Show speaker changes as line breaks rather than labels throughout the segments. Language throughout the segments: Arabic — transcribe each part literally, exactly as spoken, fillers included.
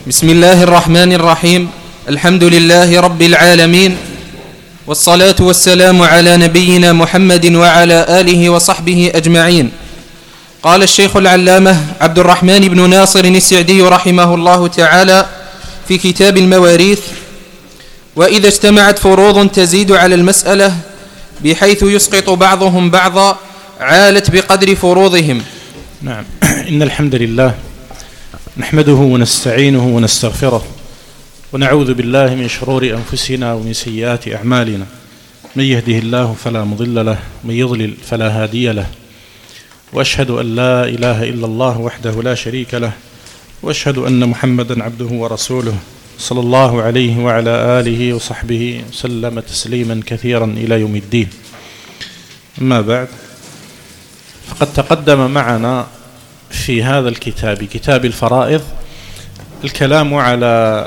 بسم الله الرحمن الرحيم. الحمد لله رب العالمين، والصلاة والسلام على نبينا محمد وعلى آله وصحبه أجمعين. قال الشيخ العلامة عبد الرحمن بن ناصر السعدي رحمه الله تعالى في كتاب المواريث: وإذا اجتمعت فروض تزيد على المسألة بحيث يسقط بعضهم بعضا عالت بقدر فروضهم.
نعم. إن الحمد لله نحمده ونستعينه ونستغفره، ونعوذ بالله من شرور أنفسنا ومن سيئات أعمالنا. من يهده الله فلا مضل له، ومن يضلل فلا هادي له، وأشهد أن لا إله إلا الله وحده لا شريك له، وأشهد أن محمدا عبده ورسوله صلى الله عليه وعلى آله وصحبه وسلم تسليما كثيرا إلى يوم الدين. أما بعد، فقد تقدم معنا في هذا الكتاب، كتاب الفرائض، الكلام على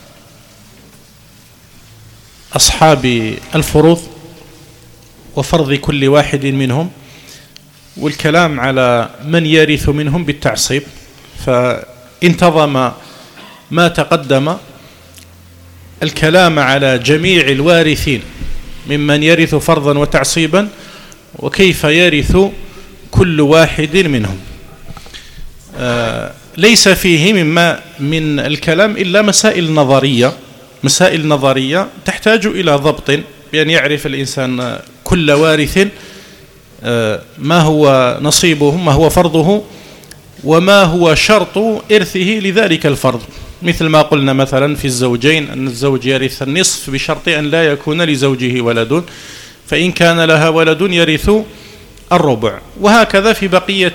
أصحاب الفروض وفرض كل واحد منهم، والكلام على من يرث منهم بالتعصيب. فانتظم ما تقدم الكلام على جميع الوارثين ممن يرث فرضا وتعصيبا، وكيف يرث كل واحد منهم. آه ليس فيه مما من الكلام إلا مسائل نظرية مسائل نظرية تحتاج إلى ضبط، بأن يعرف الإنسان كل وارث آه ما هو نصيبه، ما هو فرضه، وما هو شرط إرثه لذلك الفرض. مثل ما قلنا مثلا في الزوجين، أن الزوج يرث النصف بشرط أن لا يكون لزوجه ولد، فإن كان لها ولد يرث الربع. وهكذا في بقية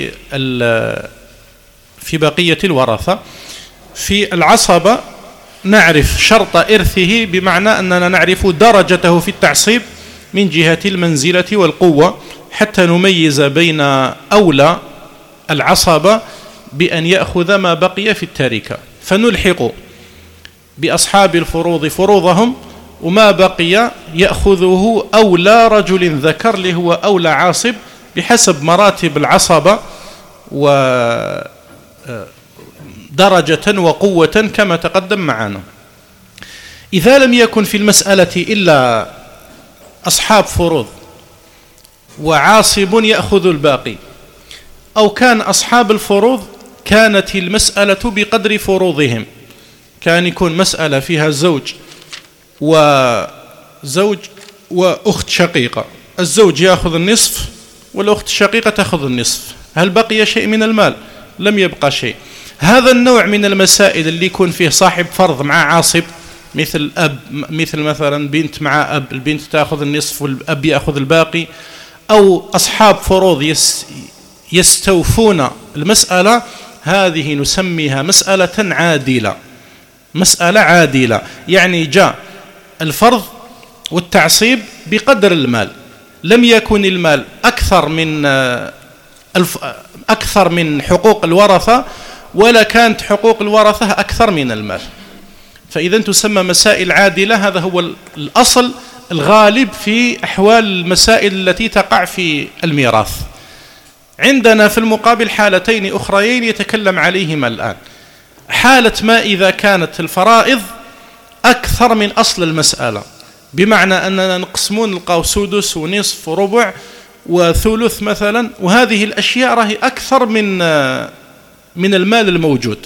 في بقية الورثة. في العصبة نعرف شرط إرثه، بمعنى أننا نعرف درجته في التعصيب من جهة المنزلة والقوة، حتى نميز بين أولى العصبة بأن يأخذ ما بقي في التركة، فنلحق بأصحاب الفروض فروضهم، وما بقي يأخذه أولى رجل ذكر اللي هو أولى عاصب بحسب مراتب العصبة ودرجة وقوة كما تقدم معنا. إذا لم يكن في المسألة إلا أصحاب فروض وعاصب يأخذ الباقي، أو كان أصحاب الفروض كانت المسألة بقدر فروضهم، كان يكون مسألة فيها زوج وزوج وأخت شقيقة، الزوج يأخذ النصف والأخت الشقيقة تأخذ النصف، هل بقي شيء من المال؟ لم يبقى شيء. هذا النوع من المسائل اللي يكون فيه صاحب فرض مع عاصب، مثل أب، مثل مثلا بنت مع أب، البنت تأخذ النصف والأب يأخذ الباقي، أو أصحاب فروض يستوفون المسألة، هذه نسميها مسألة عادلة. مسألة عادلة يعني جاء الفرض والتعصيب بقدر المال، لم يكن المال أكثر من أكثر من حقوق الورثة، ولا كانت حقوق الورثة أكثر من المال، فإذا تسمى مسائل عادلة. هذا هو الأصل الغالب في أحوال المسائل التي تقع في الميراث. عندنا في المقابل حالتين أخريين يتكلم عليهما الآن. حالة ما إذا كانت الفرائض أكثر من أصل المسألة، بمعنى أننا نقسمون نلقاو سدس ونصف وربع وثلث مثلا، وهذه الأشياء راهي أكثر من من المال الموجود.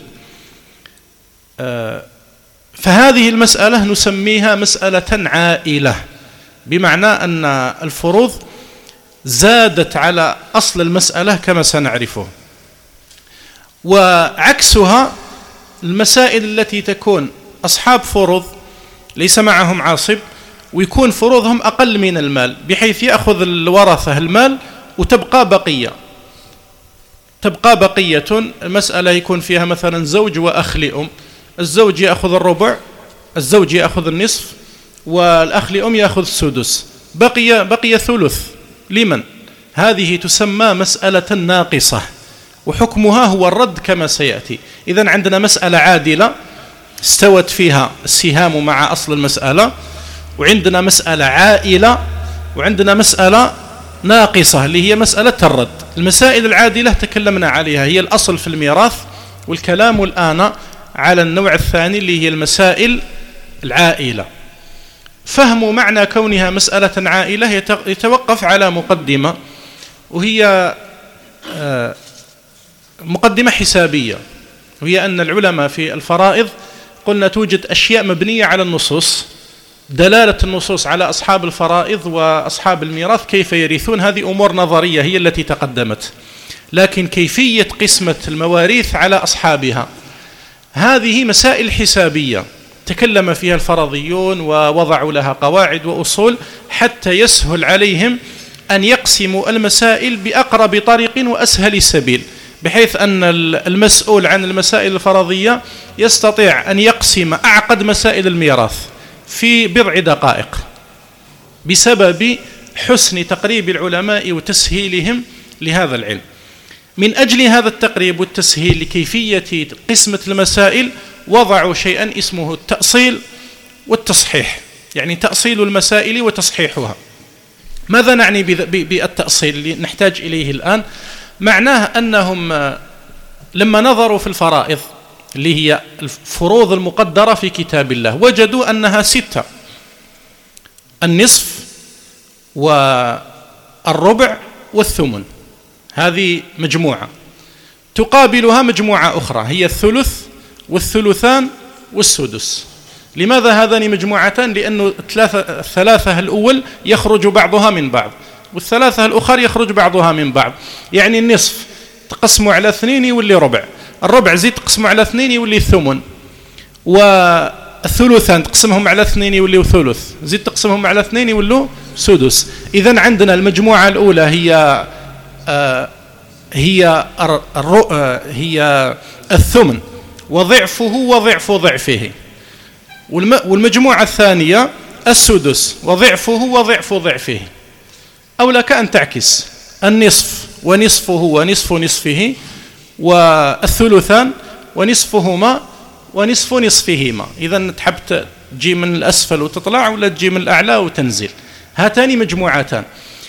فهذه المسألة نسميها مسألة عائلة، بمعنى أن الفروض زادت على أصل المسألة كما سنعرفه. وعكسها المسائل التي تكون أصحاب فروض ليس معهم عاصب، ويكون فروضهم أقل من المال، بحيث يأخذ الورثة المال وتبقى بقية تبقى بقية المسألة يكون فيها مثلا زوج وأخ لأم، الزوج يأخذ الربع، الزوج يأخذ النصف، والأخ لأم يأخذ السدس، بقي بقي ثلث لمن؟ هذه تسمى مسألة ناقصة، وحكمها هو الرد كما سيأتي. إذن عندنا مسألة عادلة استوت فيها السهام مع أصل المسألة، وعندنا مسألة عائلة، وعندنا مسألة ناقصة اللي هي مسألة الرد. المسائل العادلة تكلمنا عليها، هي الأصل في الميراث، والكلام الآن على النوع الثاني اللي هي المسائل العائلة. فهم معنى كونها مسألة عائلة يتوقف على مقدمة، وهي مقدمة حسابية، وهي أن العلماء في الفرائض قلنا توجد أشياء مبنية على النصوص، دلالة النصوص على أصحاب الفرائض وأصحاب الميراث كيف يرثون، هذه أمور نظرية هي التي تقدمت، لكن كيفية قسمة المواريث على أصحابها هذه مسائل حسابية تكلم فيها الفرضيون ووضعوا لها قواعد وأصول حتى يسهل عليهم أن يقسموا المسائل بأقرب طريق وأسهل سبيل، بحيث أن المسؤول عن المسائل الفرضية يستطيع أن يقسم أعقد مسائل الميراث في بضع دقائق بسبب حسن تقريب العلماء وتسهيلهم لهذا العلم. من أجل هذا التقريب والتسهيل لكيفية قسمة المسائل وضعوا شيئا اسمه التأصيل والتصحيح، يعني تأصيل المسائل وتصحيحها. ماذا نعني بالتأصيل اللي نحتاج إليه الآن؟ معناه أنهم لما نظروا في الفرائض اللي هي الفروض المقدرة في كتاب الله وجدوا أنها ستة: النصف والربع والثمن، هذه مجموعة. تقابلها مجموعة أخرى هي الثلث والثلثان والسدس. لماذا هذان مجموعتان؟ لأنه الثلاثة الأول يخرج بعضها من بعض، والثلاثة الأخر يخرج بعضها من بعض. يعني النصف تقسمه على اثنين يولي ربع، الربع زيد تقسمه على اثنين يولي ثمن، والثلثان تقسمهم على اثنين يولي ثلث، زيد تقسمهم على اثنين يولوا سدس. إذن عندنا المجموعة الأولى هي آه هي آه هي الثمن وضعفه وضعف ضعفه، والمجموعة الثانية السدس وضعفه وضعف ضعفه. أو لك أن تعكس النصف ونصفه ونصف نصفه، والثلثان ونصفهما ونصف نصفهما. إذن تحب تجي من الأسفل وتطلع ولا تجي من الأعلى وتنزل، هاتان مجموعتان.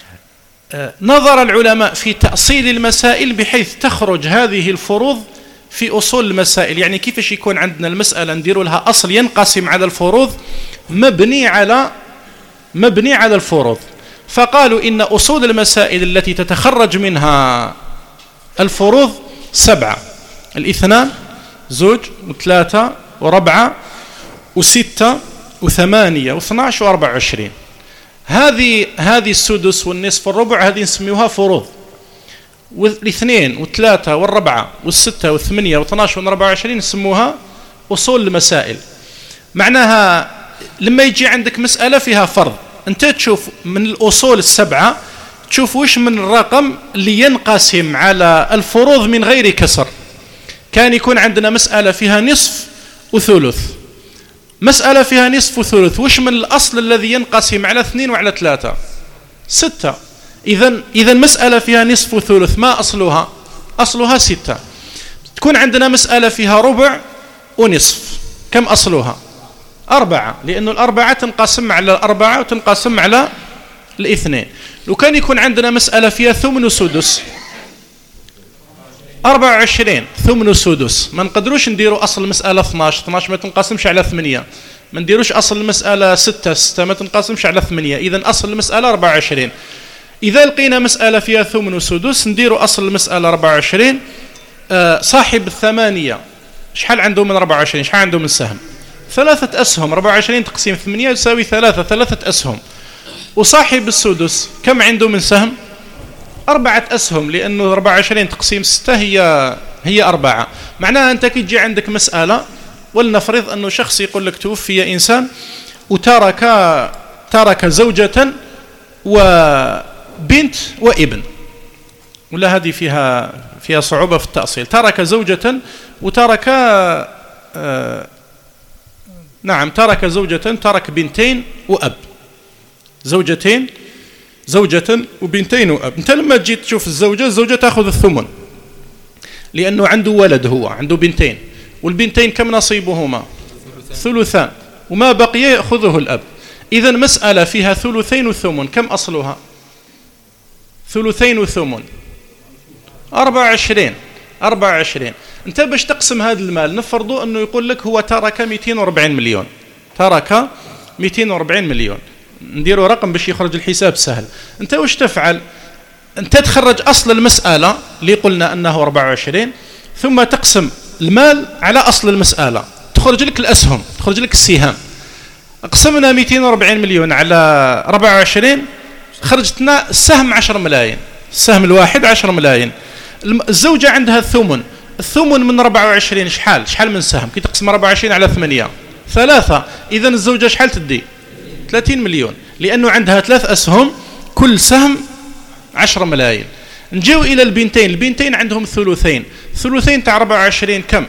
نظر العلماء في تأصيل المسائل بحيث تخرج هذه الفروض في أصول المسائل. يعني كيفاش يكون عندنا المسألة ندير لها أصل ينقسم على الفروض مبني على مبني على الفروض. فقالوا إن أصول المسائل التي تتخرج منها الفروض سبعة: الاثنان، زوج، وثلاثة، وربعة، وستة، وثمانية، واثناش، وأربعة وعشرين. هذه هذه السدس والنصف والربع هذه نسميوها فروض، والاثنين والثلاثة والربعة والستة والثمانية واثناش وأربعة وعشرين نسموها أصول المسائل. معناها لما يجي عندك مسألة فيها فرض، أنت تشوف من الأصول السبعة تشوف وش من الرقم اللي ينقسم على الفروض من غير كسر. كان يكون عندنا مسألة فيها نصف وثلث، مسألة فيها نصف وثلث، وش من الأصل الذي ينقسم على اثنين وعلى ثلاثة؟ ستة. إذن إذن مسألة فيها نصف وثلث ما أصلها؟ أصلها ستة. تكون عندنا مسألة فيها ربع ونصف، كم أصلها؟ أربعة، لأنه الأربعة تنقسم على الأربعة وتنقسم على الاثنين. لو كان يكون عندنا مسألة فيها ثمن وسدس، أربعة وعشرين ثمن وسدس، ما نقدروش نديروا أصل المسألة اثناش، اثناش ما تنقسمش على ثمانية، ما نديروش أصل المسألة ستة، ستة ما تنقسمش على ثمانية. إذن أصل المسألة أربعة وعشرين. إذا لقينا مسألة فيها ثمن وسدس نديروا أصل المسألة أربعة وعشرين. آه صاحب الثمانية شحال عنده من أربعة وعشرين؟ شحال عنده من سهم؟ ثلاثة أسهم. أربعة وعشرين تقسيم ثمانية يساوي ثلاثة، ثلاثة أسهم. وصاحب السدس كم عنده من سهم؟ أربعة أسهم، لأنه أربعة وعشرين تقسيم ستة هي هي أربعة. معناها أنت كي تجي عندك مسألة، ولنفرض أنه شخص يقول لك توفي إنسان وترك ترك زوجة وبنت وابن، ولا هذه فيها فيها صعوبة في التأصيل. ترك زوجة وترك آه نعم ترك زوجة، ترك بنتين وأب، زوجتين زوجة وبنتين وأب. أنت لما تجي تشوف الزوجة، الزوجة تأخذ الثمن لأنه عنده ولد، هو عنده بنتين، والبنتين كم نصيبهما؟ ثلثان، وما بقي يأخذه الأب. إذن مسألة فيها ثلثين وثمن كم أصلها؟ ثلثين وثمن أربعة وعشرين. أربعة وعشرين. أنت باش تقسم هذا المال نفرضوا أنه يقول لك هو ترك مئتين وأربعين مليون، ترك مئتين وأربعين مليون، نديروا رقم باش يخرج الحساب سهل. أنت وش تفعل؟ أنت تخرج أصل المسألة اللي قلنا أنه أربعة وعشرين، ثم تقسم المال على أصل المسألة، تخرج لك الأسهم، تخرج لك السهام. قسمنا مئتين وأربعين مليون على أربعة وعشرين، خرجتنا السهم عشرة ملايين، السهم الواحد عشرة ملايين. الزوجة عندها الثمن، الثمن من أربعة وعشرين شحال؟ شحال من سهم؟ كي تقسم أربعة وعشرين على ثمانية، ثلاثة. إذا الزوجة شحال تدي؟ ثلاثين مليون، لأنه عندها ثلاث أسهم كل سهم عشرة ملايين. نجيو إلى البنتين، البنتين عندهم ثلثين، ثلثين تاع أربعة وعشرين كم؟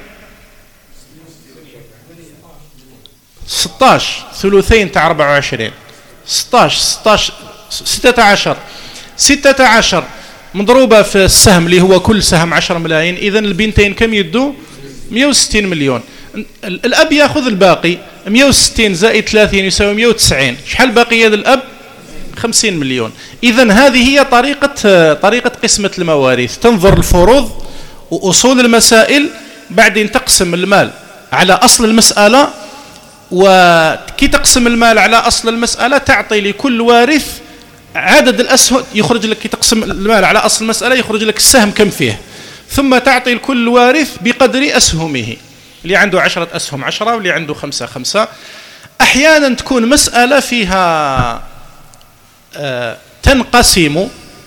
ستة عشر. ثلثين تاع أربعة وعشرين ستة عشر، ستة عشر ستة عشر ستة عشر مضروبة في السهم اللي هو كل سهم عشرة ملايين. إذن البنتين كم يدوا؟ مئة وستين مليون. الأب يأخذ الباقي، مئة وستين زائد ثلاثين يساوي مئة وتسعين. شحال باقي يد الأب؟ خمسين مليون. إذن هذه هي طريقة طريقة قسمة المواريث. تنظر الفروض وأصول المسائل، بعدين تقسم المال على أصل المسألة، وكي تقسم المال على أصل المسألة تعطي لكل وارث عدد الأسهم. يخرج لك كي تقسم المال على أصل المسألة يخرج لك السهم كم فيه، ثم تعطي لكل وارث بقدر أسهمه، اللي عنده عشرة أسهم عشرة، واللي عنده خمسة خمسة. أحيانا تكون مسألة فيها آه تنقسم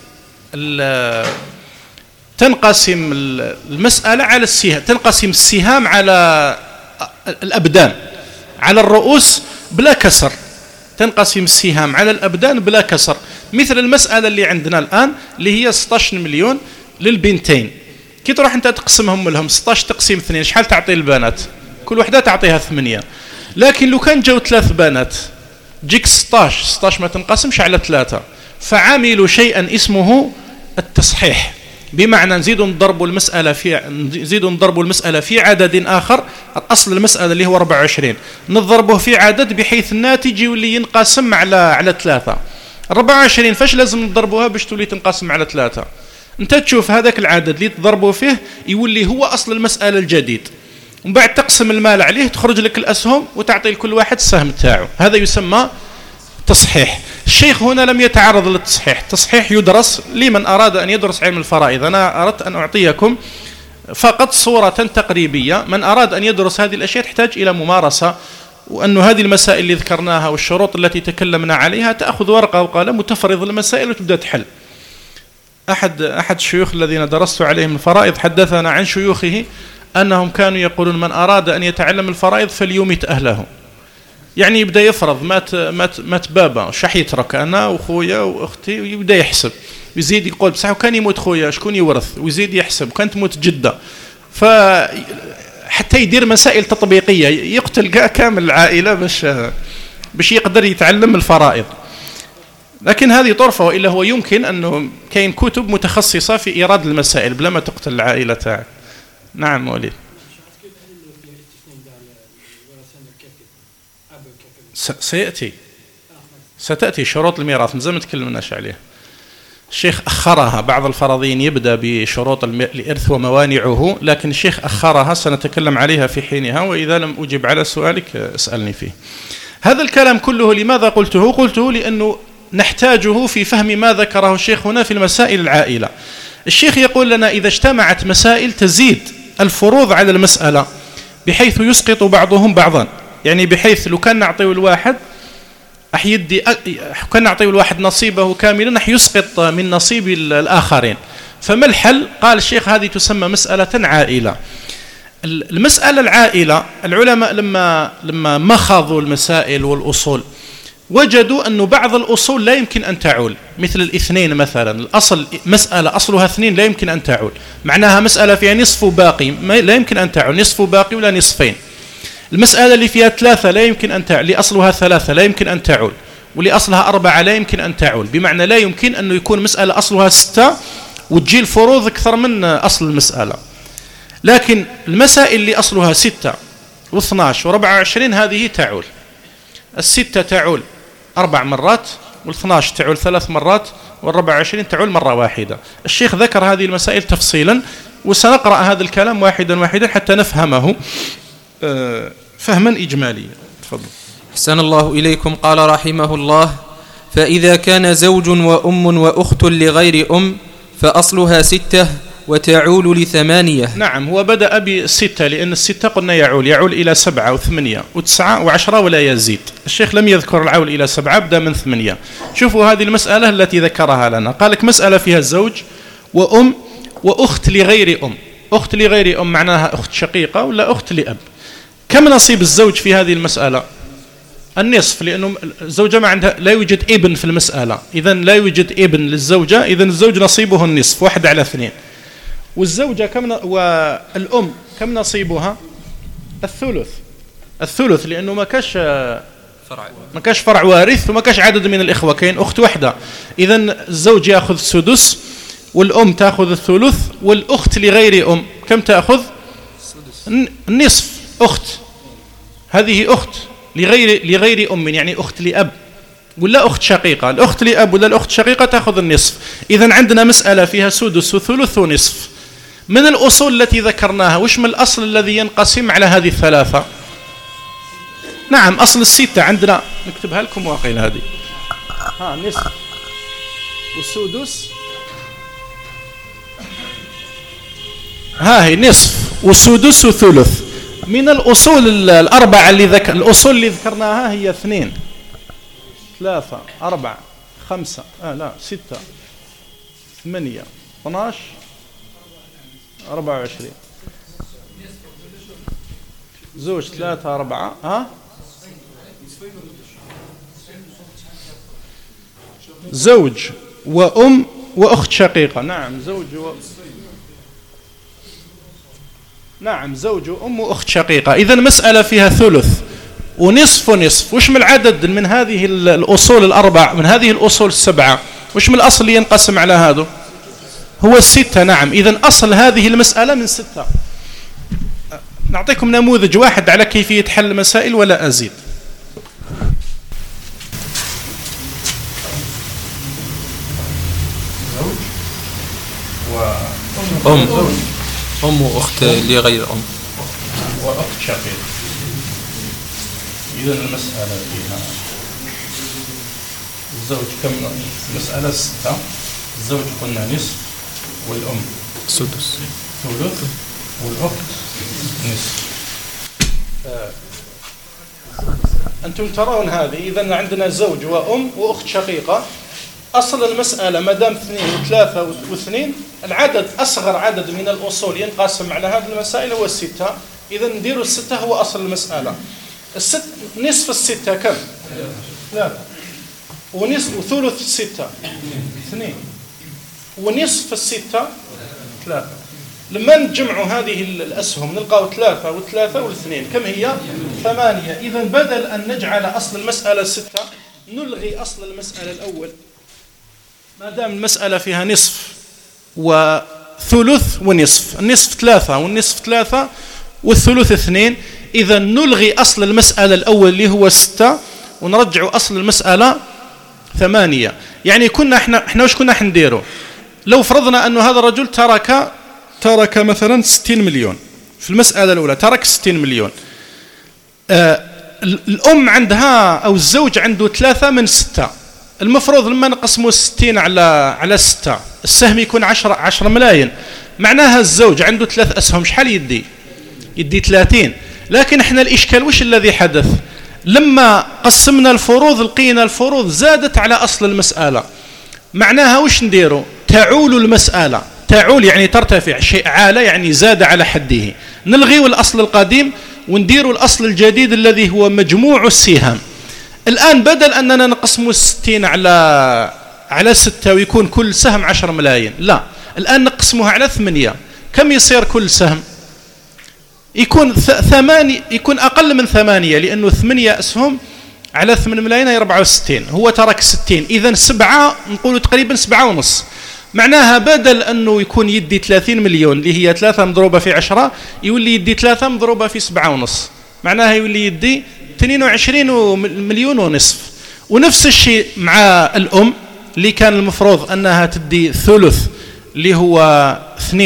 تنقسم المسألة على السهام، تنقسم السهام على الأبدان، على الرؤوس بلا كسر، تنقسم السهام على الأبدان بلا كسر. مثل المسألة اللي عندنا الآن اللي هي ستة عشر مليون للبنتين، كي تروح أنت تقسمهم لهم ستة عشر تقسيم اثنين، شحال تعطي البنات؟ كل واحدة تعطيها ثمانية. لكن لو كان جاو ثلاث بنات جيك ستة عشر، ستة عشر ما تنقسمش على ثلاثة، فعملوا شيئا اسمه التصحيح، بمعنى نزيدوا نضربوا المسألة في نزيدوا نضربوا المسألة في عدد آخر، أصل المسألة اللي هو أربعة وعشرين نضربه في عدد بحيث الناتج يولي ينقسم على على ثلاثة. أربعة وعشرين فاش لازم نضربوها باش تولي تنقسم على ثلاثة؟ أنت تشوف هذاك العدد اللي تضربوا فيه يولي هو أصل المسألة الجديد، ومن بعد تقسم المال عليه، تخرج لك الأسهم وتعطي لكل واحد السهم تاعه. هذا يسمى تصحيح. الشيخ هنا لم يتعرض للتصحيح، التصحيح يدرس لمن أراد أن يدرس علم الفرائض. أنا أردت أن أعطيكم فقط صورة تقريبية. من أراد أن يدرس هذه الأشياء تحتاج إلى ممارسة، وأن هذه المسائل اللي ذكرناها والشروط التي تكلمنا عليها تأخذ ورقة وقلم وتفرض المسائل وتبدأ تحل. أحد أحد الشيوخ الذين درست عليهم الفرائض حدثنا عن شيوخه أنهم كانوا يقولون من أراد أن يتعلم الفرائض فليمت أهله، يعني يبدأ يفرض مات مات مات بابا شح يترك أنا وخويا وأختي، ويبدأ يحسب ويزيد يقول بصح وكان يموت خويا شكون يورث، ويزيد يحسب وكان تموت جدة، فحتى يدير مسائل تطبيقية يقتل كامل العائلة باش باش يقدر يتعلم الفرائض. لكن هذه طرفة، وإلا هو يمكن أنه كاين كتب متخصصة في إيراد المسائل بلا ما تقتل العائلة تاعك. نعم وليد. سيأتي ستأتي شروط الميراث مازال ما تكلمناش عليه. الشيخ أخرها، بعض الفرضيين يبدأ بشروط الإرث وموانعه، لكن الشيخ أخرها، سنتكلم عليها في حينها، وإذا لم أجب على سؤالك اسألني فيه. هذا الكلام كله لماذا قلته؟ قلته لأنه نحتاجه في فهم ما ذكره الشيخ هنا في المسائل العائلة. الشيخ يقول لنا إذا اجتمعت مسائل تزيد الفروض على المسألة بحيث يسقط بعضهم بعضا، يعني بحيث لو كان نعطيه الواحد راح يدي كان نعطيه الواحد نصيبه كاملا راح يسقط من نصيب الآخرين. فما الحل؟ قال الشيخ هذه تسمى مسألة عائلة. المسألة العائلة العلماء لما لما مخضوا المسائل والأصول وجدوا أن بعض الأصول لا يمكن أن تعول، مثل الاثنين مثلا، الأصل مسألة أصلها اثنين لا يمكن أن تعول، معناها مسألة فيها نصف باقي لا يمكن أن تعول، نصف باقي ولا نصفين. المسألة اللي فيها ثلاثة لا يمكن أن تعول، اللي أصلها ثلاثة لا يمكن أن تعول، واللي أصلها أربعة لا يمكن أن تعول، بمعنى لا يمكن أنه يكون مسألة أصلها ستة وتجي الفروض أكثر من أصل المسألة. لكن المسائل اللي أصلها ستة واثناش واربعة وعشرين هذه تعول. الستة تعول أربع مرات، والاثناش تعول ثلاث مرات، والربع وعشرين تعول مرة واحدة. الشيخ ذكر هذه المسائل تفصيلا وسنقرأ هذا الكلام واحدا واحدا حتى نفهمه فهما إجماليا. تفضل.
أحسن الله إليكم. قال رحمه الله: فإذا كان زوج وأم وأخت لغير أم فأصلها ستة وتعول لثمانية.
نعم، هو بدأ بالستة لأن الستة قلنا يعول يعول إلى سبعة وثمانية وتسعة وعشرة ولا يزيد. الشيخ لم يذكر العول إلى سبعة، بدأ من ثمانية. شوفوا هذه المسألة التي ذكرها لنا، قال لك مسألة فيها زوج وأم وأخت لغير أم. أخت لغير أم معناها أخت شقيقة ولا أخت لأب. كم نصيب الزوج في هذه المسألة؟ النصف، لأنه الزوجة ما عندها، لا يوجد ابن في المسألة، إذن لا يوجد ابن للزوجة، إذن الزوج نصيبه النصف، واحد على اثنين. والزوجة كم ن... والأم كم نصيبها؟ الثلث. الثلث لأنه ما كاش فرع ما كاش فرع وارث وما كاش عدد من الإخوة، كاين أخت واحدة، إذن الزوج يأخذ السدس والأم تأخذ الثلث، والأخت لغير أم كم تأخذ؟ النصف. أخت هذه أخت لغير لغير أم، يعني أخت لأب ولا أخت شقيقة. الأخت لأب ولا الأخت شقيقة تأخذ النصف. إذن عندنا مسألة فيها سدس وثلث ونصف. من الأصول التي ذكرناها وش من الأصل الذي ينقسم على هذه الثلاثة؟ نعم، أصل الستة عندنا، نكتبها لكم واقعين هذه، ها نصف والسدس، ها هي نصف والسدس وثلث. من الأصول الأربعة اللي ذكر الأصول اللي ذكرناها هي اثنين ثلاثة أربعة خمسة آه لا ستة ثمانية اثناش أربعة وعشرين. زوج ثلاثة أربعة ها زوج وأم وأخت شقيقة. نعم زوج و... نعم زوج وأم وأخت شقيقة. إذن مسألة فيها ثلث ونصف ونصف. وش من العدد من هذه الأصول الأربع، من هذه الأصول السبعة، وش من الأصل اللي ينقسم على هذا؟ هو الستة. نعم، إذن أصل هذه المسألة من ستة. نعطيكم نموذج واحد على كيفية حل المسائل ولا أزيد. زوج
وأم أم وأخت لغير أم
وأخت شقيق. إذن المسألة فيها الزوج كم؟ مسألة ستة. الزوج قلنا نصف والأم
سدس
ثلث والأخت نصف. آه. أنتم ترون هذه. إذن عندنا زوج وأم وأخت شقيقة. أصل المسألة ما دام اثنين وثلاثة واثنين، العدد أصغر عدد من الأصول ينقسم على هذه المسائل هو الستة. إذا نديروا الستة هو أصل المسألة. الست نصف الستة كم؟ ثلاثة. ونصف وثلث الستة اثنين. ونصف الستة ثلاثة. لما نجمعوا هذه الأسهم نلقاو ثلاثة وثلاثة والاثنين كم هي؟ ثمانية. إذا بدل أن نجعل أصل المسألة ستة نلغي أصل المسألة الأول. ما دام المسألة فيها نصف وثلث ونصف، النصف ثلاثة والنصف ثلاثة والثلث اثنين، إذا نلغي أصل المسألة الأول اللي هو ستة ونرجع أصل المسألة ثمانية. يعني كنا احنا احنا وش كنا حنديروا؟ لو فرضنا أنه هذا الرجل ترك ترك مثلا ستين مليون في المسألة الأولى، ترك ستين مليون. آه الأم عندها أو الزوج عنده ثلاثة من ستة. المفروض لما نقسموا ستين على على ستة السهم يكون عشرة عشرة ملايين. معناها الزوج عنده ثلاث أسهم، شحال يدي؟ يدي ثلاثين. لكن احنا الإشكال وش الذي حدث؟ لما قسمنا الفروض لقينا الفروض زادت على أصل المسألة. معناها وش نديروا؟ تعول المسألة. تعول يعني ترتفع، شيء عالة يعني زاد على حده. نلغي الأصل القديم ونديروا الأصل الجديد الذي هو مجموع السهام. الآن بدل أننا نقسم الستين على على ستة ويكون كل سهم عشر ملايين، لا، الآن نقسمها على ثمانية. كم يصير كل سهم؟ يكون ثمانية، يكون أقل من ثمانية، لأنه ثمانية أسهم على ثمانية ملايين هي أربعة وستين. هو ترك ستين، إذن سبعة، نقول تقريبا سبعة ونص. معناها بدل أنه يكون يدي ثلاثين مليون اللي هي ثلاثة مضروبة في عشرة، يولي يدي ثلاثة مضروبة في سبعة ونص. معناها يولي يدي اثنين وعشرين مليون ونصف. ونفس الشيء مع الأم اللي كان المفروض أنها تدي ثلث اللي هو اثنين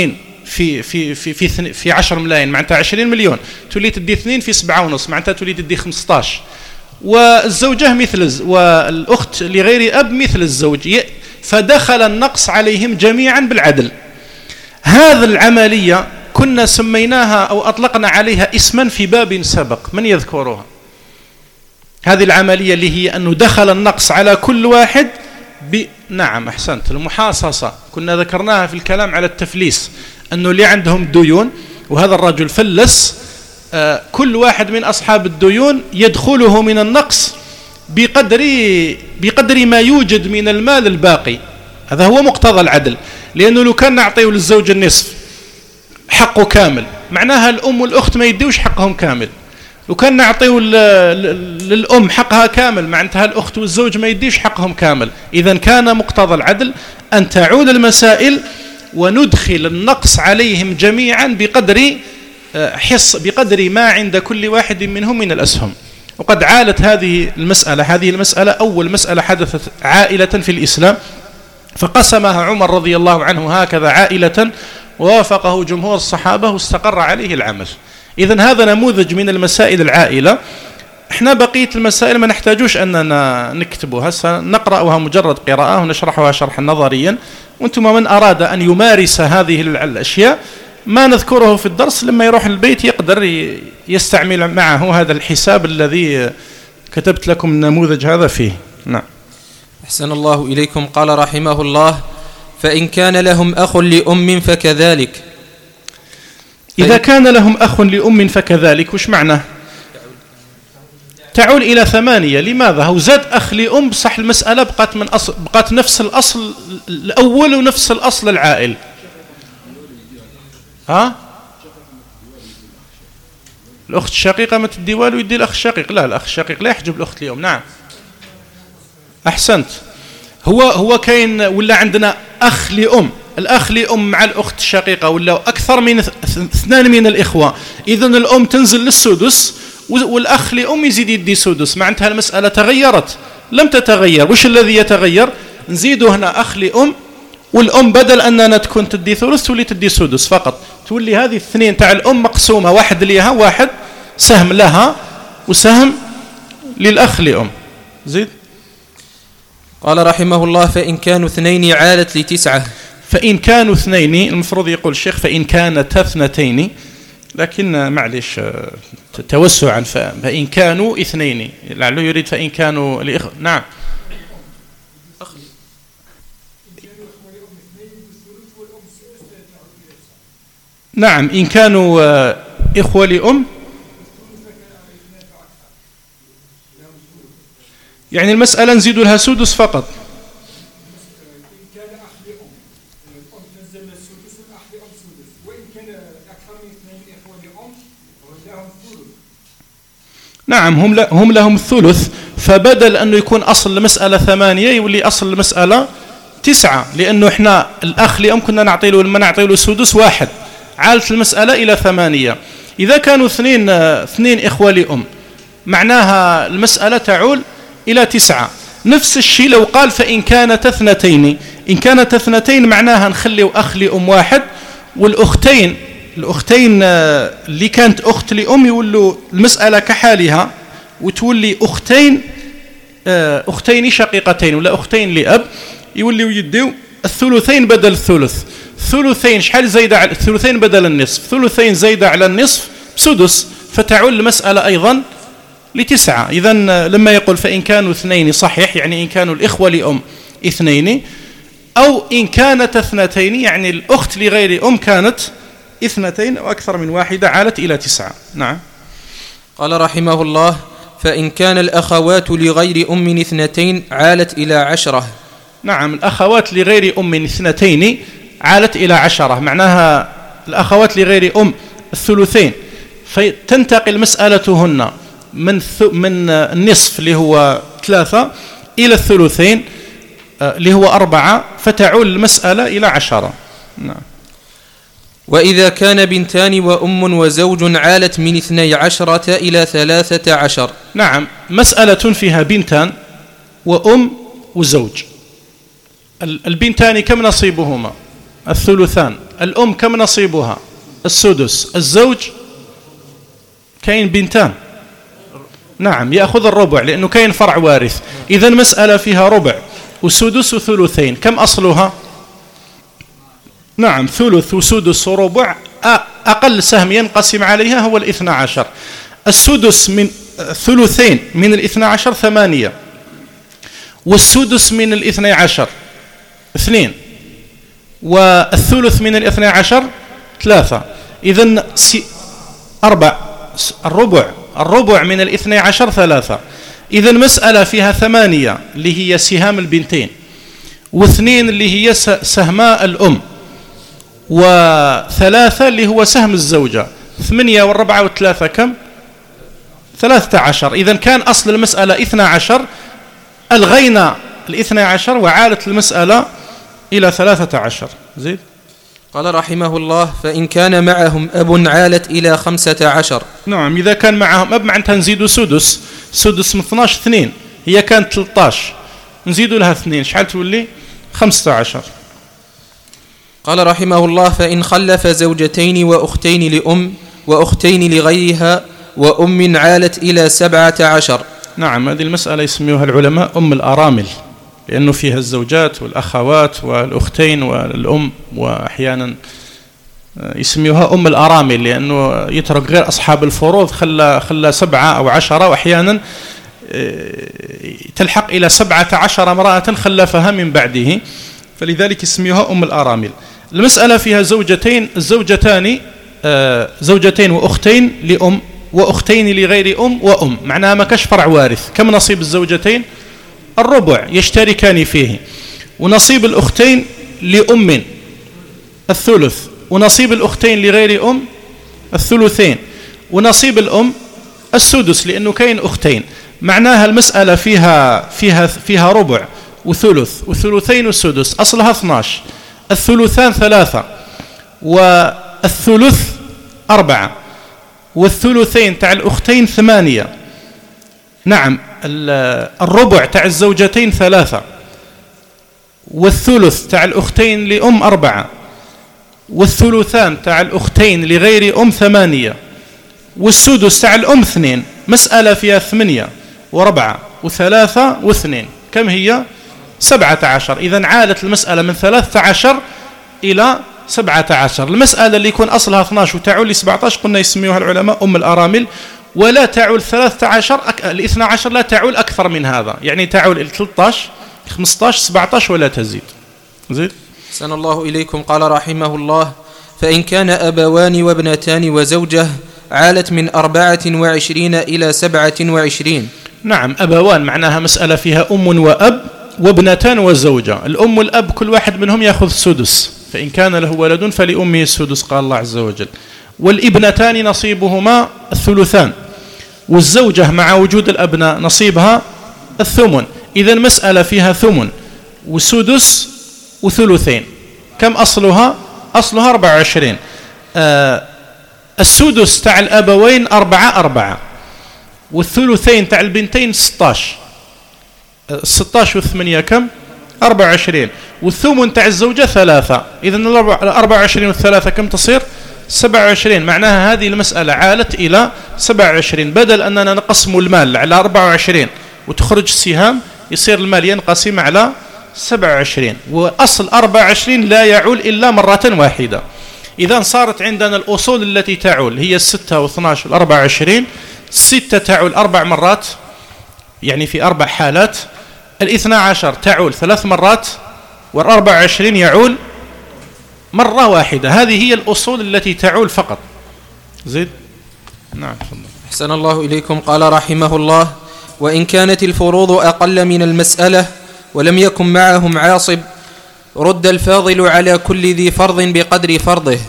في في في في, في عشر ملايين معناتها عشرين مليون، تولي تدي اثنين في سبعة ونص معناتها تولي تدي خمسطاش. والزوجة مثل والأخت لغير أب مثل الزوج، فدخل النقص عليهم جميعا بالعدل. هذه العملية كنا سميناها أو أطلقنا عليها اسما في باب سبق، من يذكرها؟ هذه العملية اللي هي أنه دخل النقص على كل واحد ب... نعم أحسنت، المحاصصة كنا ذكرناها في الكلام على التفليس، أنه اللي عندهم ديون وهذا الرجل فلس، آه كل واحد من أصحاب الديون يدخله من النقص بقدر بقدر ما يوجد من المال الباقي. هذا هو مقتضى العدل، لأنه لو كان نعطيه للزوج النصف حقه كامل معناها الأم والأخت ما يديوش حقهم كامل، لو كان نعطيه للأم حقها كامل معناتها الأخت والزوج ما يديش حقهم كامل. إذن كان مقتضى العدل أن تعود المسائل وندخل النقص عليهم جميعا بقدر حص بقدر ما عند كل واحد منهم من الأسهم. وقد عالت هذه المسألة هذه المسألة أول مسألة حدثت عائلة في الإسلام، فقسمها عمر رضي الله عنه هكذا عائلة، ووافقه جمهور الصحابة واستقر عليه العمل. إذن هذا نموذج من المسائل العائلة. احنا بقية المسائل ما نحتاجوش أننا نكتبها، سنقرأها مجرد قراءة ونشرحها شرحا نظريا، وانتم من أراد أن يمارس هذه الأشياء ما نذكره في الدرس لما يروح البيت يقدر يستعمل معه هذا الحساب الذي كتبت لكم النموذج هذا فيه. نعم.
أحسن الله إليكم. قال رحمه الله: فإن كان لهم أخ لأم فكذلك.
إذا كان لهم أخ لأم فكذلك وش معنى؟ تعول إلى ثمانية. لماذا؟ هو زاد أخ لأم صح، المسألة بقت من أصل بقت نفس الأصل الأول ونفس الأصل العائل. ها؟ الأخت الشقيقة ما تدي والو يدي الأخ الشقيق، لا الأخ الشقيق لا يحجب الأخت لأم. نعم أحسنت. هو هو كاين ولا عندنا أخ لأم، الأخ لأم مع الأخت الشقيقة ولا أكثر من اثنان من الإخوة، إذن الأم تنزل للسدس والأخ لأم يزيد يدي سدس، معناتها المسألة تغيرت؟ لم تتغير. وش الذي يتغير؟ نزيدوا هنا أخ لأم، والأم بدل أننا تكون تدي ثلث تولي تدي سدس فقط، تولي هذه الاثنين تاع الأم مقسومة، واحد ليها واحد سهم لها وسهم للأخ لأم. زيد.
قال رحمه الله: فإن كانوا اثنين عالت لتسعة.
فإن كانوا اثنين، المفروض يقول الشيخ فإن كانت اثنتين، لكن معلش توسعا، فإن كانوا اثنين لعله يريد فإن كانوا الإخوة. نعم نعم إن كانوا إخوة لأم يعني المسألة نزيد لها سدس فقط. نعم هم هم لهم الثلث، فبدل أنه يكون أصل المسألة ثمانية يولي أصل المسألة تسعة، لأنه إحنا الأخ لأم كنا نعطي له لما نعطي له سدس واحد، عالت المسألة إلى ثمانية. إذا كانوا اثنين اثنين إخوة لأم معناها المسألة تعول إلى تسعة. نفس الشيء لو قال فإن كانت اثنتين، إن كانت اثنتين معناها نخلي أخ لأم واحد، والأختين الأختين اللي كانت أخت لأم يولوا المسألة كحالها وتولي أختين أختين شقيقتين ولا أختين لأب، يولوا يديو الثلثين بدل الثلث. ثلثين شحال زايدة على الثلثين بدل النصف، ثلثين زايدة على النصف سدس، فتعول المسألة أيضا لتسعة. إذن لما يقول فإن كانوا اثنين صحيح يعني إن كانوا الإخوة لأم اثنين، أو إن كانت اثنتين يعني الأخت لغير أم كانت اثنتين أو أكثر من واحدة عالت إلى تسعة. نعم.
قال رحمه الله: فإن كان الأخوات لغير أم اثنتين عالت إلى عشرة.
نعم الأخوات لغير أم اثنتين عالت إلى عشرة، معناها الأخوات لغير أم الثلثين، فتنتقل مسألتهن من من النصف اللي هو ثلاثة إلى الثلثين اللي هو أربعة، فتعول المسألة إلى عشرة. نعم.
وإذا كان بنتان وأم وزوج عالت من اثني عشرة إلى ثلاثة عشر.
نعم مسألة فيها بنتان وأم وزوج. البنتان كم نصيبهما؟ الثلثان. الأم كم نصيبها؟ السدس. الزوج كاين بنتان، نعم يأخذ الربع لأنه كاين فرع وارث. إذا مسألة فيها ربع وسدس وثلثين، كم أصلها؟ نعم ثلث وسدس وربع، أقل سهم ينقسم عليها هو الاثنى عشر. السدس من ثلثين من الاثنى عشر ثمانية، والسدس من الاثنى عشر اثنين، والثلث من الاثنى عشر ثلاثة. إذن أربع. الربع الربع من الاثنى عشر ثلاثة. إذن مسألة فيها ثمانية اللي هي سهام البنتين، واثنين اللي هي سهماء الأم، وثلاثة اللي هو سهم الزوجة. ثمانية والربعة والثلاثة كم؟ ثلاثة عشر. إذن كان أصل المسألة اثنى عشر، ألغينا الاثنى عشر وعالت المسألة إلى ثلاثة عشر. زيد.
قال رحمه الله: فإن كان معهم أب عالت إلى خمسة عشر.
نعم إذا كان معهم أب معناتها نزيدوا سدس، سدس من اثنى عشر اثنين، هي كانت ثلاثة عشر نزيدوا لها اثنين، شحال تولي؟ خمسة عشر.
قال رحمه الله: فإن خلف زوجتين وأختين لأم وأختين لغيرها وأم عالت إلى سبعة عشر.
نعم هذه المسألة يسميها العلماء أم الأرامل، لأنه فيها الزوجات والأخوات والأختين والأم، وأحيانا يسميها أم الأرامل لأنه يترك غير أصحاب الفروض، خلى خلى سبعة أو عشرة، وأحيانا تلحق إلى سبعة عشر امرأة خلفها من بعده، فلذلك يسميها أم الأرامل. المسألة فيها زوجتين، الزوجتان زوجتين وأختين لأم وأختين لغير أم وأم، معناها ما كاش فرع وارث. كم نصيب الزوجتين؟ الربع يشتركان فيه، ونصيب الأختين لأم الثلث، ونصيب الأختين لغير أم الثلثين، ونصيب الأم السدس لأنه كاين أختين. معناها المسألة فيها فيها فيها ربع وثلث وثلثين والسدس، أصلها اثنى عشر، الثلثان ثلاثة والثلث أربعة والثلثين تاع الأختين ثمانية. نعم الربع تاع الزوجتين ثلاثة، والثلث تاع الأختين لأم أربعة، والثلثان تاع الأختين لغير أم ثمانية، والسدس تاع الأم اثنين. مسألة فيها ثمانية وربعة وثلاثة واثنين، كم هي؟ سبعة عشر. إذن عالت المسألة من ثلاثة عشر إلى سبعة عشر. المسألة اللي يكون أصلها اثنى عشر وتعول لسبعة عشر قلنا يسميها العلماء أم الأرامل، ولا تعول ثلاثة عشر أك... الاثنى عشر لا تعول أكثر من هذا، يعني تعول إلى ثلاثة عشر خمسة عشر سبعة عشر ولا تزيد. زيد.
أحسن الله إليكم. قال رحمه الله: فإن كان أبوان وابنتان وزوجة عالت من أربعة وعشرين إلى سبعة وعشرين.
نعم أبوان معناها مسألة فيها أم وأب وابنتان وزوجة. الأم والأب كل واحد منهم يأخذ سدس، فإن كان له ولد فلأمه السدس قال الله عز وجل، والابنتان نصيبهما الثلثان، والزوجة مع وجود الأبناء نصيبها الثمن. إذن مسألة فيها ثمن وسدس وثلثين، كم أصلها؟ أصلها أربعة وعشرين. آه السدس تاع الأبوين أربعة أربعة، والثلثين تاع البنتين ستة عشر، ستة عشر والثمانية كم؟ أربعة وعشرين، والثمن تاع الزوجة ثلاثة. إذن الأربعة وعشرين والثلاثة كم تصير؟ سبعة وعشرين. معناها هذه المسألة عالت إلى سبعة وعشرين، بدل أننا نقسم المال على أربعة وعشرين وتخرج السهام يصير المال ينقسم على سبعة وعشرين، وأصل أربعة وعشرين لا يعول إلا مرة واحدة. إذا صارت عندنا الأصول التي تعول هي الستة واثنى عشر والأربعة وعشرين. الستة تعول أربع مرات يعني في أربع حالات، الاثنى عشر تعول ثلاث مرات، والأربعة وعشرين يعول مرة واحدة. هذه هي الأصول التي تعول فقط. زيد. نعم.
أحسن الله إليكم. قال رحمه الله: وإن كانت الفروض أقل من المسألة ولم يكن معهم عاصب رد الفاضل على كل ذي فرض بقدر فرضه.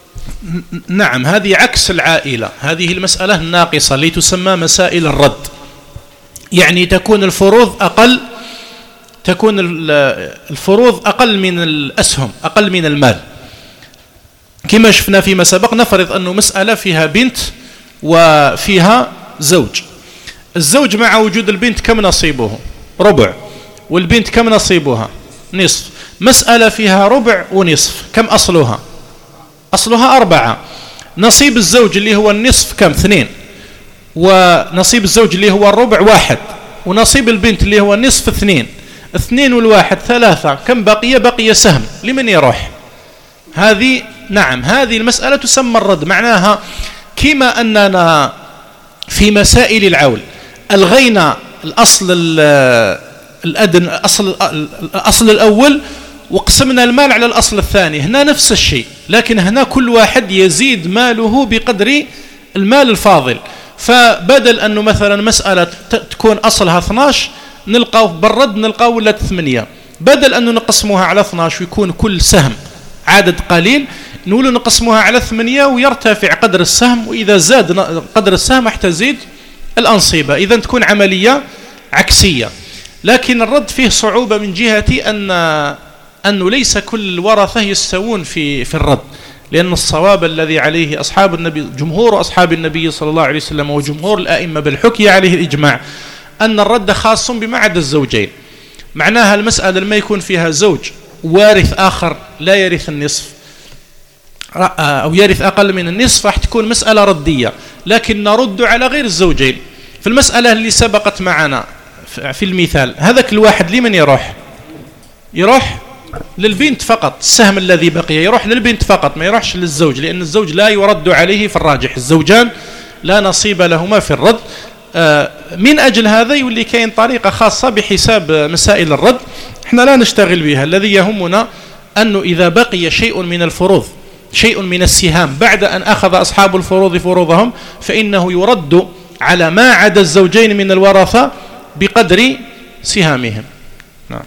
نعم هذه عكس العائلة، هذه المسألة الناقصة اللي تسمى مسائل الرد، يعني تكون الفروض أقل، تكون الفروض أقل من الأسهم، أقل من المال. كما شفنا فيما سبق، نفرض أنه مسألة فيها بنت وفيها زوج. الزوج مع وجود البنت كم نصيبه؟ ربع. والبنت كم نصيبها؟ نصف. مسألة فيها ربع ونصف، كم أصلها؟ أصلها أربعة. نصيب الزوج اللي هو النصف كم؟ اثنين. ونصيب الزوج اللي هو الربع واحد. ونصيب البنت اللي هو النصف اثنين. اثنين والواحد ثلاثة. كم بقي؟ بقي سهم. لمن يروح؟ هذه نعم هذه المسألة تسمى الرد. معناها كما أننا في مسائل العول ألغينا الأصل الأدنى الأصل, الأصل الأول وقسمنا المال على الأصل الثاني، هنا نفس الشيء، لكن هنا كل واحد يزيد ماله بقدر المال الفاضل. فبدل أنه مثلا مسألة تكون أصلها اثناشر نلقاه بالرد نلقاه ولا ثمانية، بدل أنه نقسموها على اثناشر ويكون كل سهم عدد قليل نقول نقسموها على ثمانية ويرتفع قدر السهم، وإذا زاد قدر السهم تزيد الأنصبة. إذا تكون عملية عكسية. لكن الرد فيه صعوبة من جهة أن أنه ليس كل الورثة يستوون في في الرد، لأن الصواب الذي عليه أصحاب النبي جمهور أصحاب النبي صلى الله عليه وسلم وجمهور الأئمة بالحكي عليه الإجماع أن الرد خاص بما عدا الزوجين. معناها المسألة لما يكون فيها زوج وارث آخر لا يرث النصف أو يرث أقل من النصف راح تكون مسألة ردية، لكن نرد على غير الزوجين. في المسألة اللي سبقت معنا في المثال هذاك الواحد لمن يروح؟ يروح للبنت فقط. السهم الذي بقي يروح للبنت فقط، ما يروحش للزوج، لأن الزوج لا يرد عليه في الراجح، الزوجان لا نصيب لهما في الرد. من أجل هذا يولي كاين طريقة خاصة بحساب مسائل الرد احنا لا نشتغل بها. الذي يهمنا أنه إذا بقي شيء من الفروض شيء من السهام بعد أن أخذ أصحاب الفروض فروضهم فإنه يرد على ما عدا الزوجين من الورثة بقدر سهامهم. نعم.